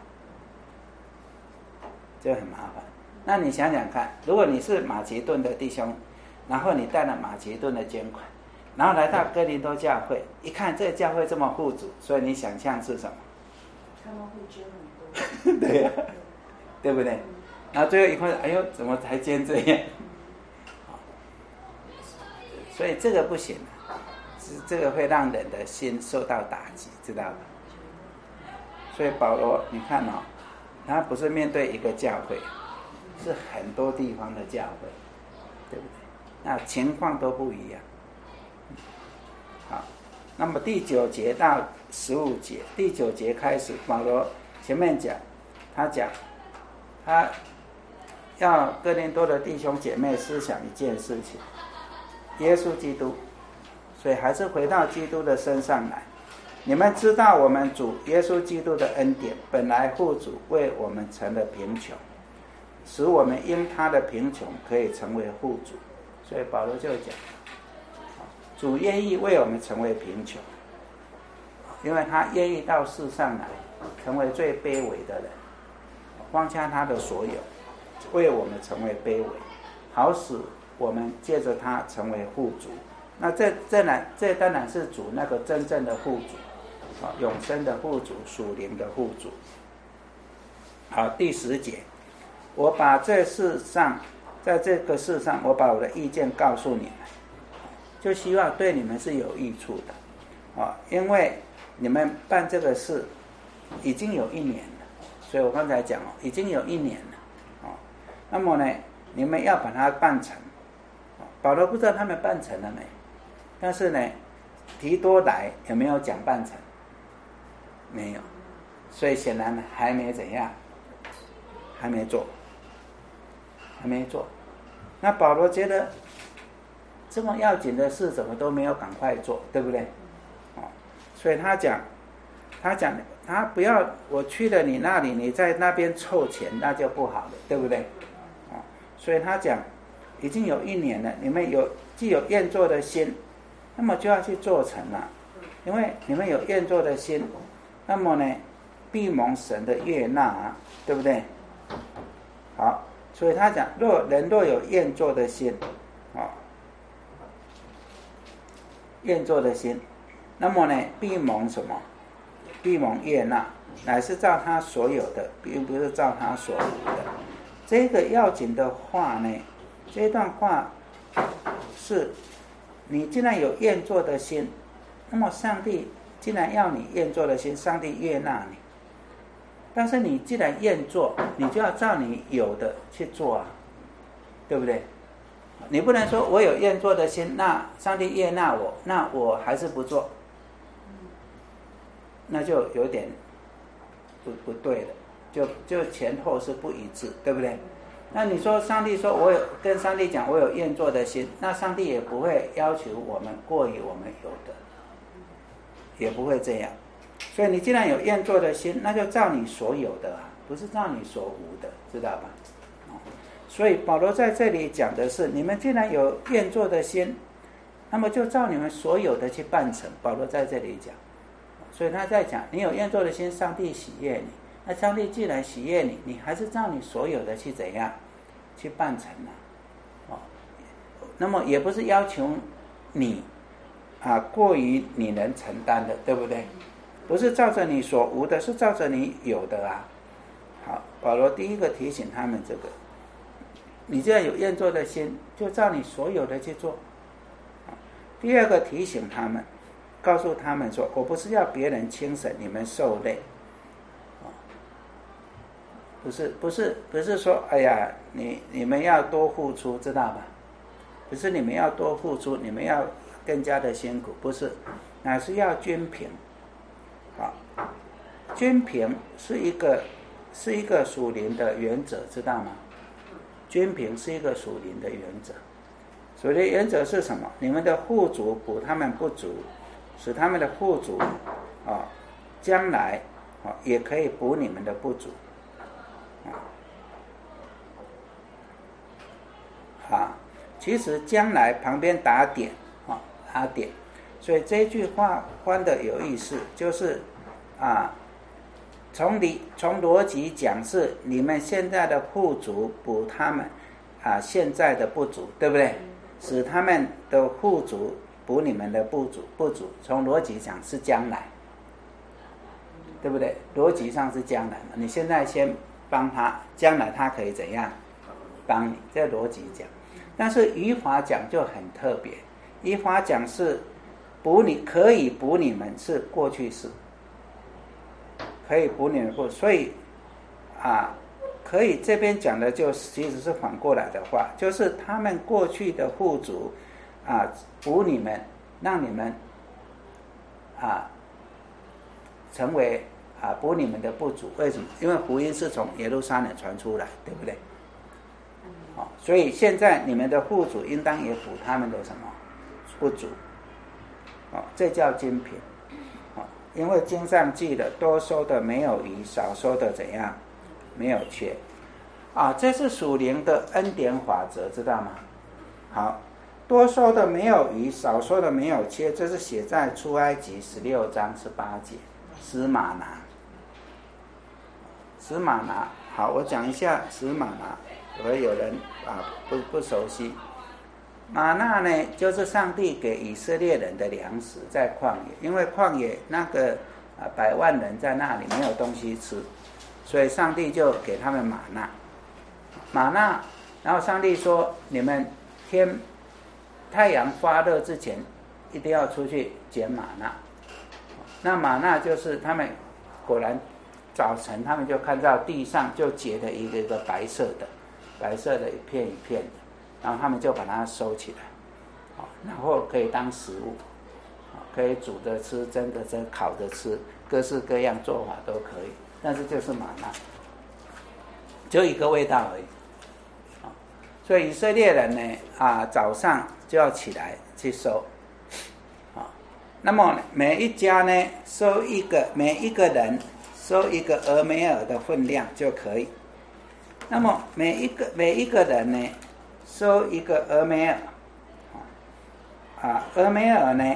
就很麻烦。那你想想看，如果你是马其顿的弟兄，然后你带了马其顿的捐款，然后来到哥林多教会，一看这个教会这么富足，所以你想象是什么？ 他们会捐很多。 对呀，对不对？然后最后一看，哎呦，怎么才捐这样？所以这个不行，这个会让人的心受到打击，知道吧？所以保罗，你看他不是面对一个教会，是很多地方的教会，对不对？那情况都不一样。好，那么第9节到15节，第9节开始，保罗前面讲，他要哥林多的弟兄姐妹思想一件事情，耶稣基督，所以还是回到基督的身上来。你们知道我们主耶稣基督的恩典，本来父主为我们成了贫穷，使我们因他的贫穷可以成为富主。所以保罗就讲，主愿意为我们成为贫穷，因为他愿意到世上来，成为最卑微的人，放下他的所有，为我们成为卑微，好使我们借着他成为富足。那这当然是主那个真正的富足，永生的富足，属灵的富足。好，第10节，我把在这个世上，我把我的意见告诉你们，就希望对你们是有益处的因为你们办这个事已经有1年了，所以我刚才讲已经有1年了， 那么呢，你们要把它办成。保罗不知道他们办成了没，但是呢，提多来有没有讲办成？没有，所以显然还没怎样，还没做。那保罗觉得这么要紧的事怎么都没有赶快做，对不对？所以他讲他不要我去了你那里，你在那边凑钱，那就不好了，对不对？所以他讲已经有1年了，你们既有愿做的心，那么就要去做成了，因为你们有愿做的心，那么呢必蒙神的悦纳对不对？好，所以他讲人若有愿做的心愿做的心，那么呢必蒙什么？必蒙悦纳，乃是照他所有的，并不是照他所无的。这个要紧的话呢，这段话是你既然有愿做的心，那么上帝既然要你愿做的心，上帝悦纳你。但是你既然愿做，你就要照你有的去做啊，对不对？你不能说我有愿做的心，那上帝悦纳我，那我还是不做，那就有点不对了，就前后是不一致，对不对？那你说上帝说我有跟上帝讲我有愿做的心，那上帝也不会要求我们过于我们有的，也不会这样。所以你既然有愿做的心，那就照你所有的不是照你所无的，知道吧？所以保罗在这里讲的是，你们既然有愿做的心，那么就照你们所有的去办成。保罗在这里讲，所以他在讲你有愿做的心，上帝喜悦你。那上帝既然喜悦你，你还是照你所有的去怎样去办成那么也不是要求你过于你能承担的，对不对？不是照着你所无的，是照着你有的好，保罗第一个提醒他们这个，你既然有愿做的心，就照你所有的去做。第二个提醒他们，告诉他们说，我不是要别人轻省你们受累，不是说哎呀你们要多付出，知道吧？不是你们要多付出，你们要更加的辛苦，不是，乃是要均平。均平是一个属灵的原则，知道吗？均平是一个属灵的原则。属灵的原则是什么？你们的富足补他们不足，使他们的富足将来也可以补你们的不足其实将来旁边打点打点，所以这句话翻的有意思，就是从逻辑讲是你们现在的富足补他们现在的不足，对不对？使他们的富足补你们的不足，从逻辑讲是将来，对不对？逻辑上是将来，你现在先帮他，将来他可以怎样帮你，这逻辑讲。但是语法讲就很特别，语法讲是可以补你们是过去式，可以补你们过，所以可以这边讲的就其实是反过来的话，就是他们过去的富足补你们，让你们成为补你们的不足。为什么？因为福音是从耶路撒冷传出来，对不对？所以现在你们的富足应当也补他们的什么不足这叫均平因为经上记的多收的没有余，少收的怎样没有缺这是属灵的恩典法则，知道吗？好，多收的没有余，少收的没有缺，这是写在出埃及16章18节，使玛拿。使玛拿，好，我讲一下使玛拿，有人不熟悉。玛纳呢，就是上帝给以色列人的粮食，在旷野，因为旷野那个100万人在那里没有东西吃，所以上帝就给他们玛纳，然后上帝说，你们太阳发热之前一定要出去捡玛纳。那玛纳就是他们果然早晨他们就看到地上就结了一个白色的白色的一片一片的，然后他们就把它收起来，然后可以当食物，可以煮着吃、蒸着吃、烤着吃，各式各样做法都可以，但是就是玛纳，就一个味道而已。所以以色列人呢，早上就要起来去收，那么每一家呢收一个，每一个人收一个俄梅尔的分量就可以。那么每一个人呢收一个俄梅尔，俄梅尔呢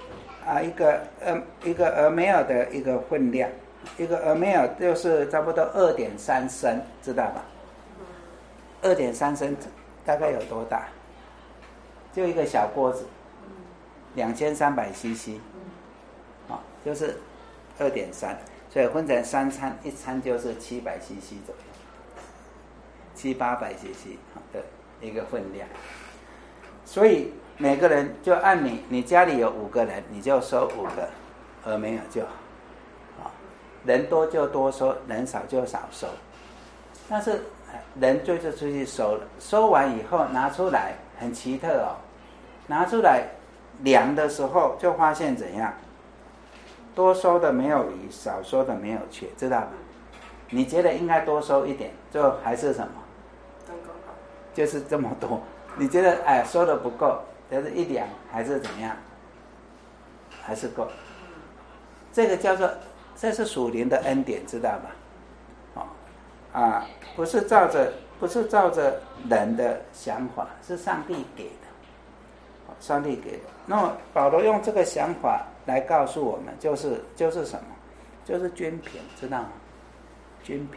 一个俄梅尔的一个分量，一个俄梅尔就是差不多2.3升，知道吧？2.3升大概有多大？就一个小锅子，2300 CC， 就是2.3，所以分成3餐，一餐就是700 CC 左右，700-800 CC 的一个分量。所以每个人就按你家里有5个人，你就收5个俄梅尔就好，人多就多收，人少就少收。但是人就出去收了，收完以后拿出来，很奇特哦，拿出来量的时候就发现怎样？多收的没有余，少收的没有缺，知道吧？你觉得应该多收一点，最后还是什么？就是这么多。你觉得收的不够，但是一量还是怎样？还是够。这个叫做，这是属灵的恩典，知道吧？不是照着人的想法，是上帝给的，上帝给的。那么保罗用这个想法来告诉我们，就是什么？就是均平，知道吗？均平，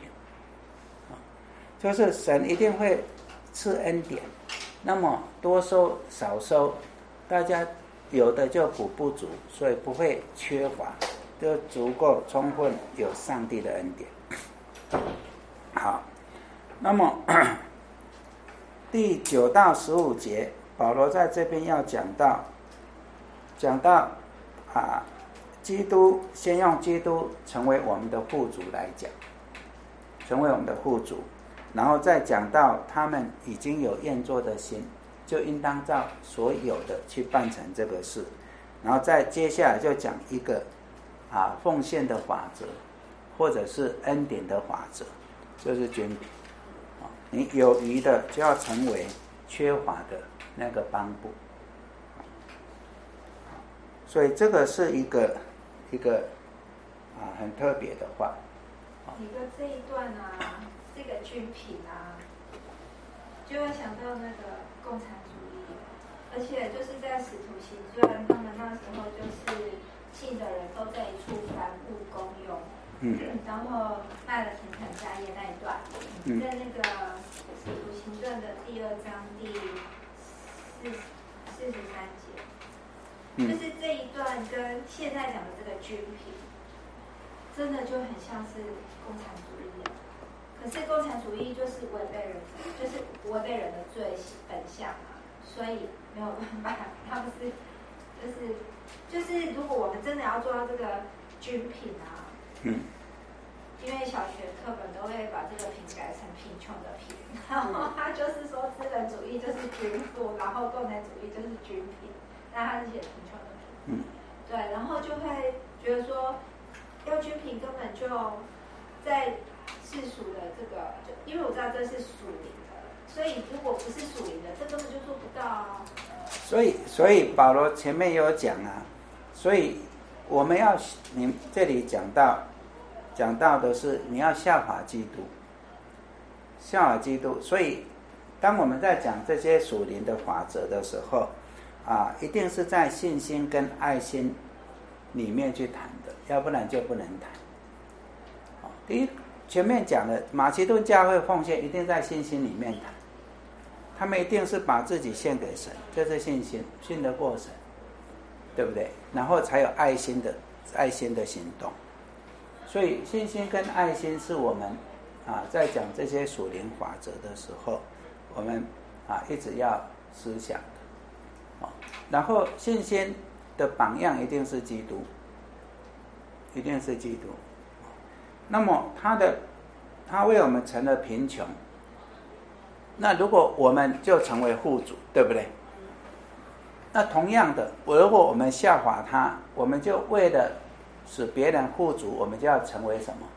就是神一定会赐恩典，那么多收少收，大家有的就补不足，所以不会缺乏，就足够充分有上帝的恩典。好，那么第9到15节，保罗在这边要讲到基督，先用基督成为我们的富足来讲，成为我们的富足，然后再讲到他们已经有愿做的心，就应当照所有的去办成这个事，然后再接下来就讲一个奉献的法则，或者是恩典的法则，就是均平。你有余的就要成为缺乏的那个帮助，所以这个是一个很特别的话。 你的这一段这个均平就会想到那个共产主义，而且就是在使徒行传，他们那时候就是信的人都在一处凡物公用。然后卖了田产家业那一段，在那个使徒行传的第2章第43节，就是这一段跟现在讲的这个均平，真的就很像是共产主义。可是共产主义就是违背人的罪本相所以没有办法，他不是就是如果我们真的要做到这个均平因为小学课本都会把这个贫改成贫穷的贫，然后他就是说资本主义就是均富，然后共产主义就是均贫，但他是写贫穷的贫。对，然后就会觉得说要均平根本就在世俗的这个，因为我知道这是属灵的，所以如果不是属灵的，这根本就做不到所以保罗前面有讲所以我们要你这里讲到的是你要效法基督，效法基督。所以当我们在讲这些属灵的法则的时候一定是在信心跟爱心里面去谈的，要不然就不能谈。第一，前面讲的马其顿教会奉献一定在信心里面谈，他们一定是把自己献给神，这是信心，信得过神，对不对？然后才有爱心的行动。所以信心跟爱心是我们在讲这些属灵法则的时候，我们一直要思想的。然后信心的榜样一定是基督，一定是基督。那么他为我们成了贫穷， 那如果我们就成为户主，对不对？那同样的，如果我们效法他，我们就为了使别人富足，我们就要成为什么？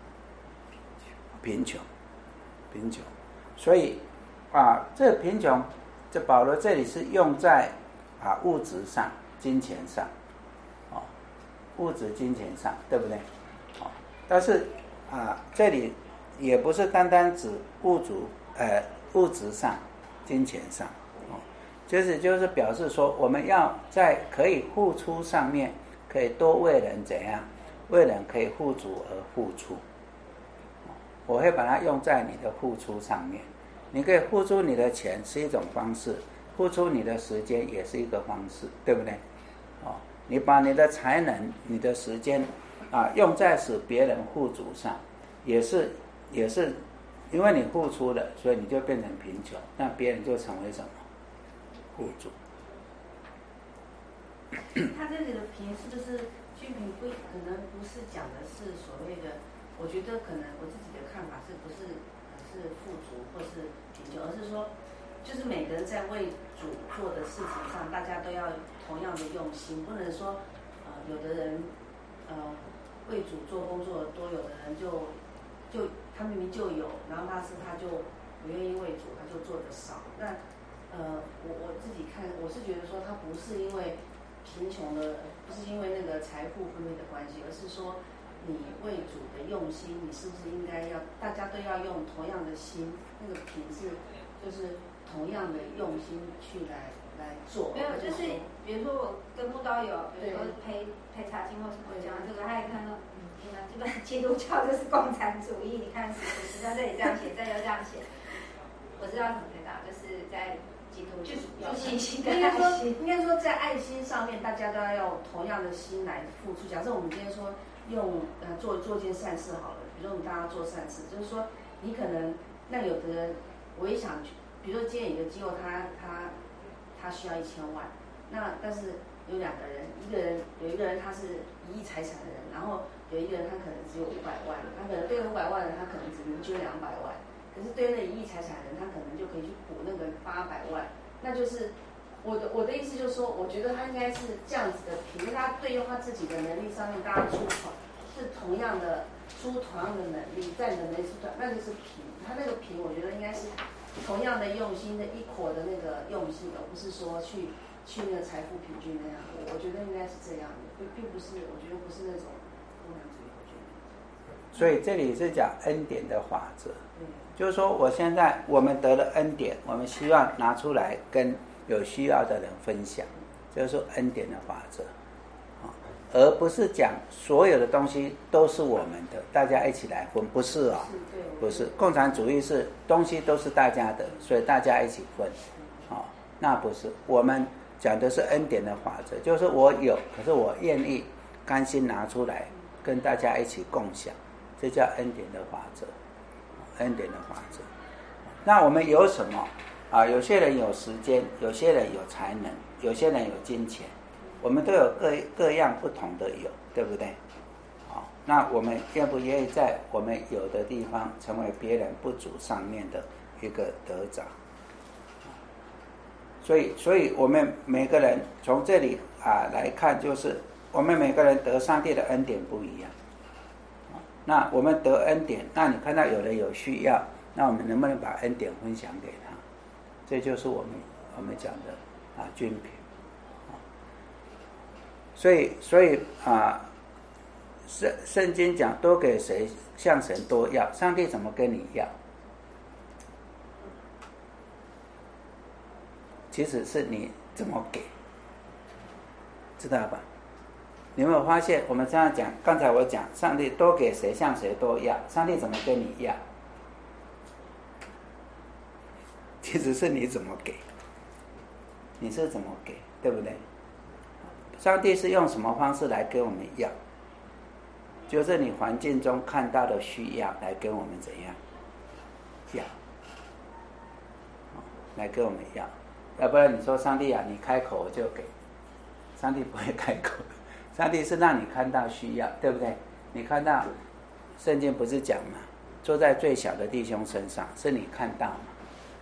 贫穷。所以这个贫穷，这保罗这里是用在物质上、金钱上，物质金钱上，对不对？但是这里也不是单单指物质上、金钱上，就是表示说，我们要在可以付出上面，可以多为人怎样，为人可以富足而付出。我会把它用在你的付出上面。你可以付出你的钱是一种方式，付出你的时间也是一个方式，对不对？你把你的才能、你的时间用在使别人富足上，也是因为你付出了，所以你就变成贫穷，那别人就成为什么？富足。 他这里的贫是不是均贫可能不是讲的是所谓的，我觉得可能我自己的看法是不是是富足或是贫穷，而是说就是每个人在为主做的事情上，大家都要同样的用心，不能说有的人为主做工作多，有的人就他明明就有，然后他就不愿意为主，他就做的少。那我自己看，我是觉得说他不是因为贫穷的，不是因为那个财富分配的关系，而是说你为主的用心，你是不是应该要大家都要用同样的心？那个贫就是同样的用心去来做。 没有，就是比如说我跟慕道友，比如说陪查经或什么讲这个，他也看到，你们基本基督教就是共产主义，你看史在这里这样写，这里又这样写，我知道怎么回答，就是在基督就是信心跟爱心。 应该说在爱心上面，大家都要用同样的心来付出。假设我们今天说用做件善事好了，比如说我们大家做善事，就是说你可能那有的人，我也想去，比如说今天有一个机构，他需要1000万，那但是有2个人，有一个人他是1亿财产的人，然后有一个人他可能只有500万，他可能对500万的人他可能只能捐200万，可是对那1亿财产的人他可能就可以去补那个800万，那就是我的意思就是说，我觉得他应该是这样子的评，他对用他自己的能力上面，大家是同样的能力，在你的能力是那就是平，他那个平，我觉得应该是同样的用心的一伙的那个用心，而不是说去那个财富平均那样。我觉得应该是这样的，并不是，我觉得不是那种共产主义。我觉得。 所以这里是讲恩典的法则，就是说我们得了恩典，我们希望拿出来跟有需要的人分享，就是说恩典的法则。而不是讲所有的东西都是我们的，大家一起来分，不是不是。共产主义是东西都是大家的，所以大家一起分，那不是。我们讲的是恩典的法则，就是我有，可是我愿意甘心拿出来跟大家一起共享，这叫恩典的法则。恩典的法则。那我们有什么有些人有时间，有些人有才能，有些人有金钱。我们都有各样不同的有，对不对？那我们愿不愿意在我们有的地方成为别人不足上面的一个得长？所以我们每个人从这里来看，就是我们每个人得上帝的恩典不一样。那我们得恩典，那你看到有人有需要，那我们能不能把恩典分享给他？这就是我们讲的均贫。所以圣经讲多给谁，向神多要，上帝怎么跟你要？其实是你怎么给，知道吧？你有没有发现，我们这样讲，刚才我讲上帝多给谁，向谁多要，上帝怎么跟你要？其实是你怎么给，你是怎么给，对不对？上帝是用什么方式来跟我们要？就是你环境中看到的需要来跟我们怎样要，来跟我们要。要不然你说上帝你开口我就给，上帝不会开口，上帝是让你看到需要，对不对？你看到圣经不是讲嘛，坐在最小的弟兄身上，是你看到嘛？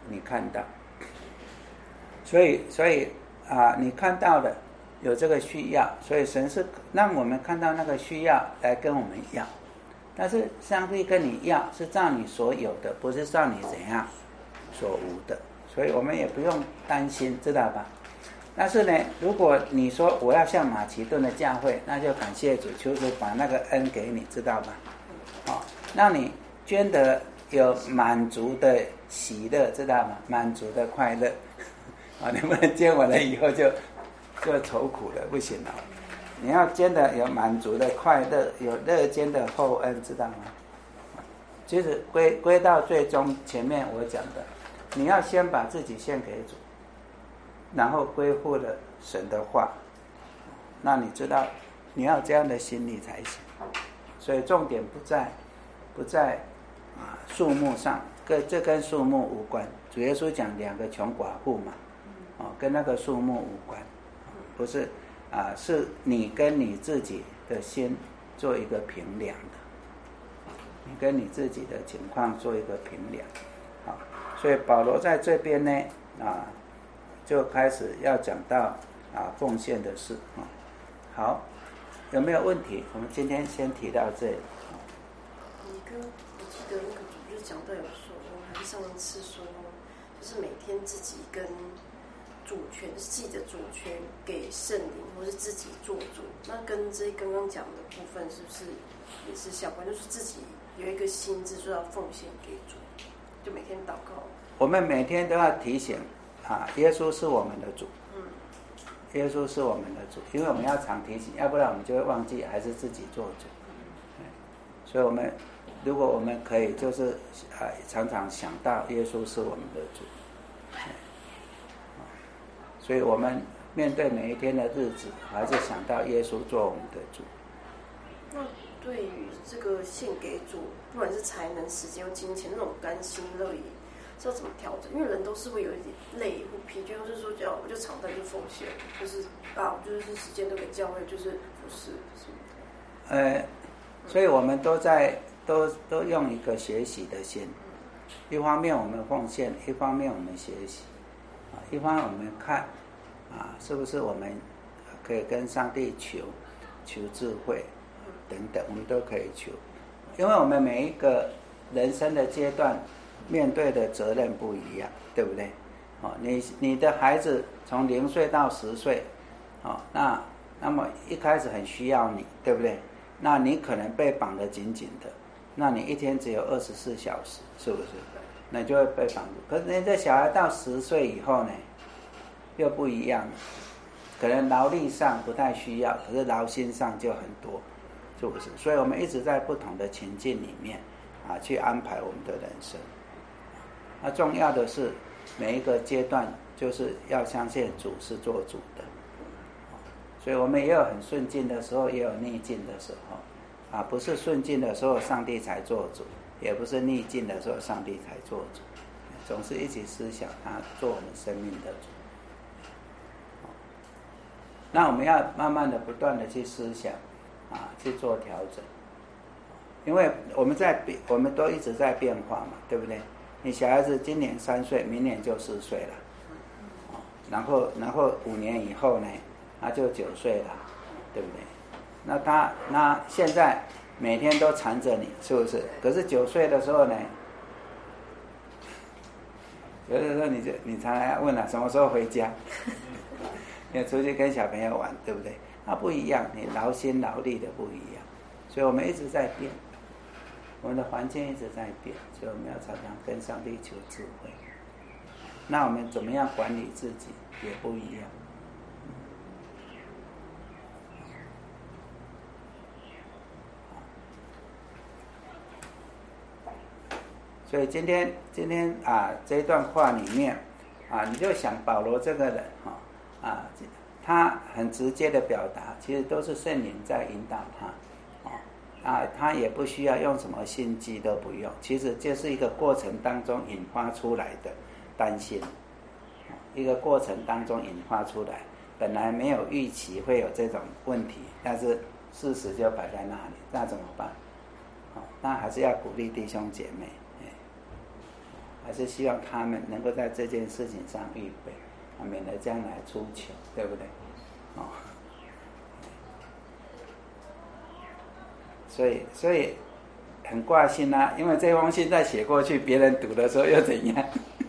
你看到，所以你看到了有这个需要，所以神是让我们看到那个需要来跟我们要，但是上帝跟你要是照你所有的，不是照你怎样所无的，所以我们也不用担心，知道吧？但是呢，如果你说我要像马其顿的教会，那就感谢主，求主把那个恩给你，知道吧？让你捐得有满足的喜乐，知道吗？满足的快乐。你不能捐完了以后就愁苦了，不行了。你要捐得有满足的快乐，有乐捐的厚恩，知道吗？其实归到最终前面我讲的，你要先把自己献给主，然后归附了神的话，那你知道你要这样的心理才行。所以重点不在数目上，这跟数目无关。主耶稣讲2个穷寡妇嘛，跟那个数目无关，不是是你跟你自己的心做一个评量的，你跟你自己的情况做一个评量。好，所以保罗在这边呢就开始要讲到奉献的事。好，有没有问题？我们今天先提到这里。 我记得那个主日讲到有说，还是上一次说，就是每天自己跟主权，自己的主权给圣灵，或是自己做主。那跟这刚刚讲的部分是不是也是相关？就是自己有一个心智，就要奉献给主，就每天祷告。我们每天都要提醒耶稣是我们的主。耶稣是我们的主，因为我们要常提醒，要不然我们就会忘记还是自己做主。所以如果我们可以就是常常想到耶稣是我们的主，所以我们面对每一天的日子，还是想到耶稣做我们的主。那对于这个献给主，不管是才能、时间或金钱，那种甘心乐意，是要怎么调整？因为人都是会有一点累或疲倦，或是说我就常在就奉献，就是我就是时间都给教会，就是不是什么的。所以我们都用一个学习的心，一方面我们奉献，一方面我们学习，一方面我们看是不是我们可以跟上帝求智慧等等，我们都可以求，因为我们每一个人生的阶段面对的责任不一样，对不对？你的孩子从0岁到10岁，那么一开始很需要你，对不对？那你可能被绑得紧紧的，那你一天只有24小时，是不是？那你就会被绑住。可是你这小孩到10岁以后呢，又不一样了，可能劳力上不太需要，可是劳心上就很多，是不是？所以我们一直在不同的情境里面去安排我们的人生。那重要的是每一个阶段就是要相信主是做主的，所以我们也有很顺境的时候，也有逆境的时候不是顺境的时候上帝才做主，也不是逆境的时候上帝才做主，总是一起思想他做我们生命的主。那我们要慢慢的不断的去思想去做调整，因为我们都一直在变化嘛，对不对？你小孩子今年3岁，明年就4岁了，然后5年以后呢，他就9岁了，对不对？那现在每天都缠着你，是不是？可是9岁的时候呢，有的时候你常常要问什么时候回家，你出去跟小朋友玩，对不对？那不一样，你劳心劳力的不一样，所以我们一直在变，我们的环境一直在变，所以我们要常常跟上帝求智慧。那我们怎么样管理自己也不一样。所以今天这一段话里面你就想保罗这个人他很直接的表达，其实都是圣灵在引导他他也不需要用什么心机，都不用，其实这是一个过程当中引发出来的担心，一个过程当中引发出来，本来没有预期会有这种问题，但是事实就摆在那里，那怎么办？那还是要鼓励弟兄姐妹， 还是希望他们能够在这件事情上预备，免得将来出糗，对不对？所以很挂心啊，因为这封信再写过去，别人读的时候又怎样？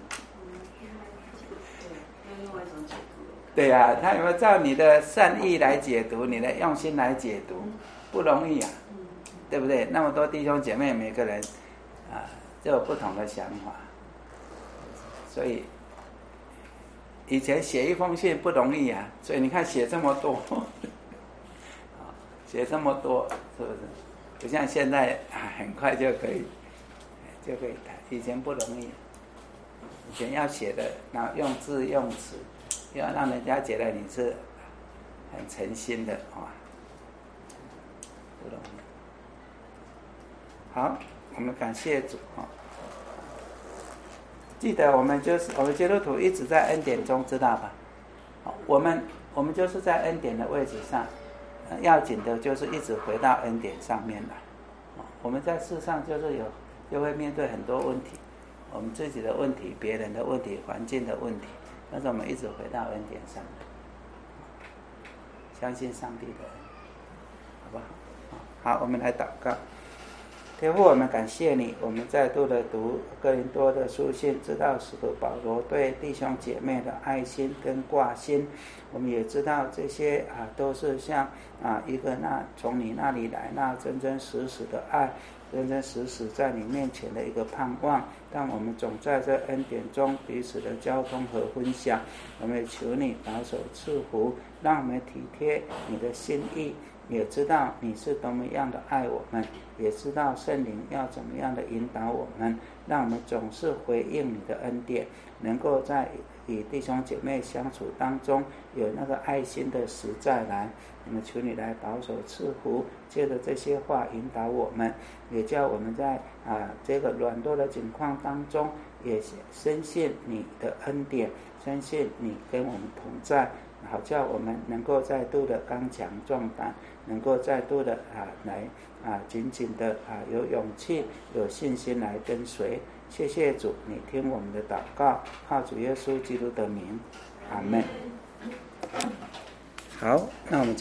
对啊，他有没有照你的善意来解读，你的用心来解读，不容易啊，对不对？那么多弟兄姐妹，每个人都有不同的想法，所以以前写一封信不容易啊，所以你看写这么多，写这么多，是不是？不像现在很快就可以谈，以前不容易，以前要写的，然后用字用词，要让人家觉得你是很诚心的不容易。好，我们感谢主记得我们基督徒一直在恩典中，知道吧？我们就是在恩典的位置上，要紧的就是一直回到恩典上面来。我们在世上就会面对很多问题，我们自己的问题、别人的问题、环境的问题，但是我们一直回到恩典上来，相信上帝的恩，好不好？好，我们来祷告。天父，我们感谢你，我们再度的读哥林多的书信，知道使徒保罗对弟兄姐妹的爱心跟挂心，我们也知道这些都是像一个从你那里来那真真实实的爱，真真实实在你面前的一个盼望。但我们总在这恩典中彼此的交通和分享，我们也求你保守赐福，让我们体贴你的心意，也知道你是多么样的爱我们，也知道圣灵要怎么样的引导我们，让我们总是回应你的恩典，能够在与弟兄姐妹相处当中有那个爱心的实在来。我们求你来保守赐福，借着这些话引导我们，也叫我们在这个软弱的情况当中，也深信你的恩典，深信你跟我们同在，好叫我们能够再度的刚强壮胆，能够再度的来紧紧的有勇气有信心来跟随。谢谢主，你听我们的祷告，靠主耶稣基督的名，阿们。好，那我们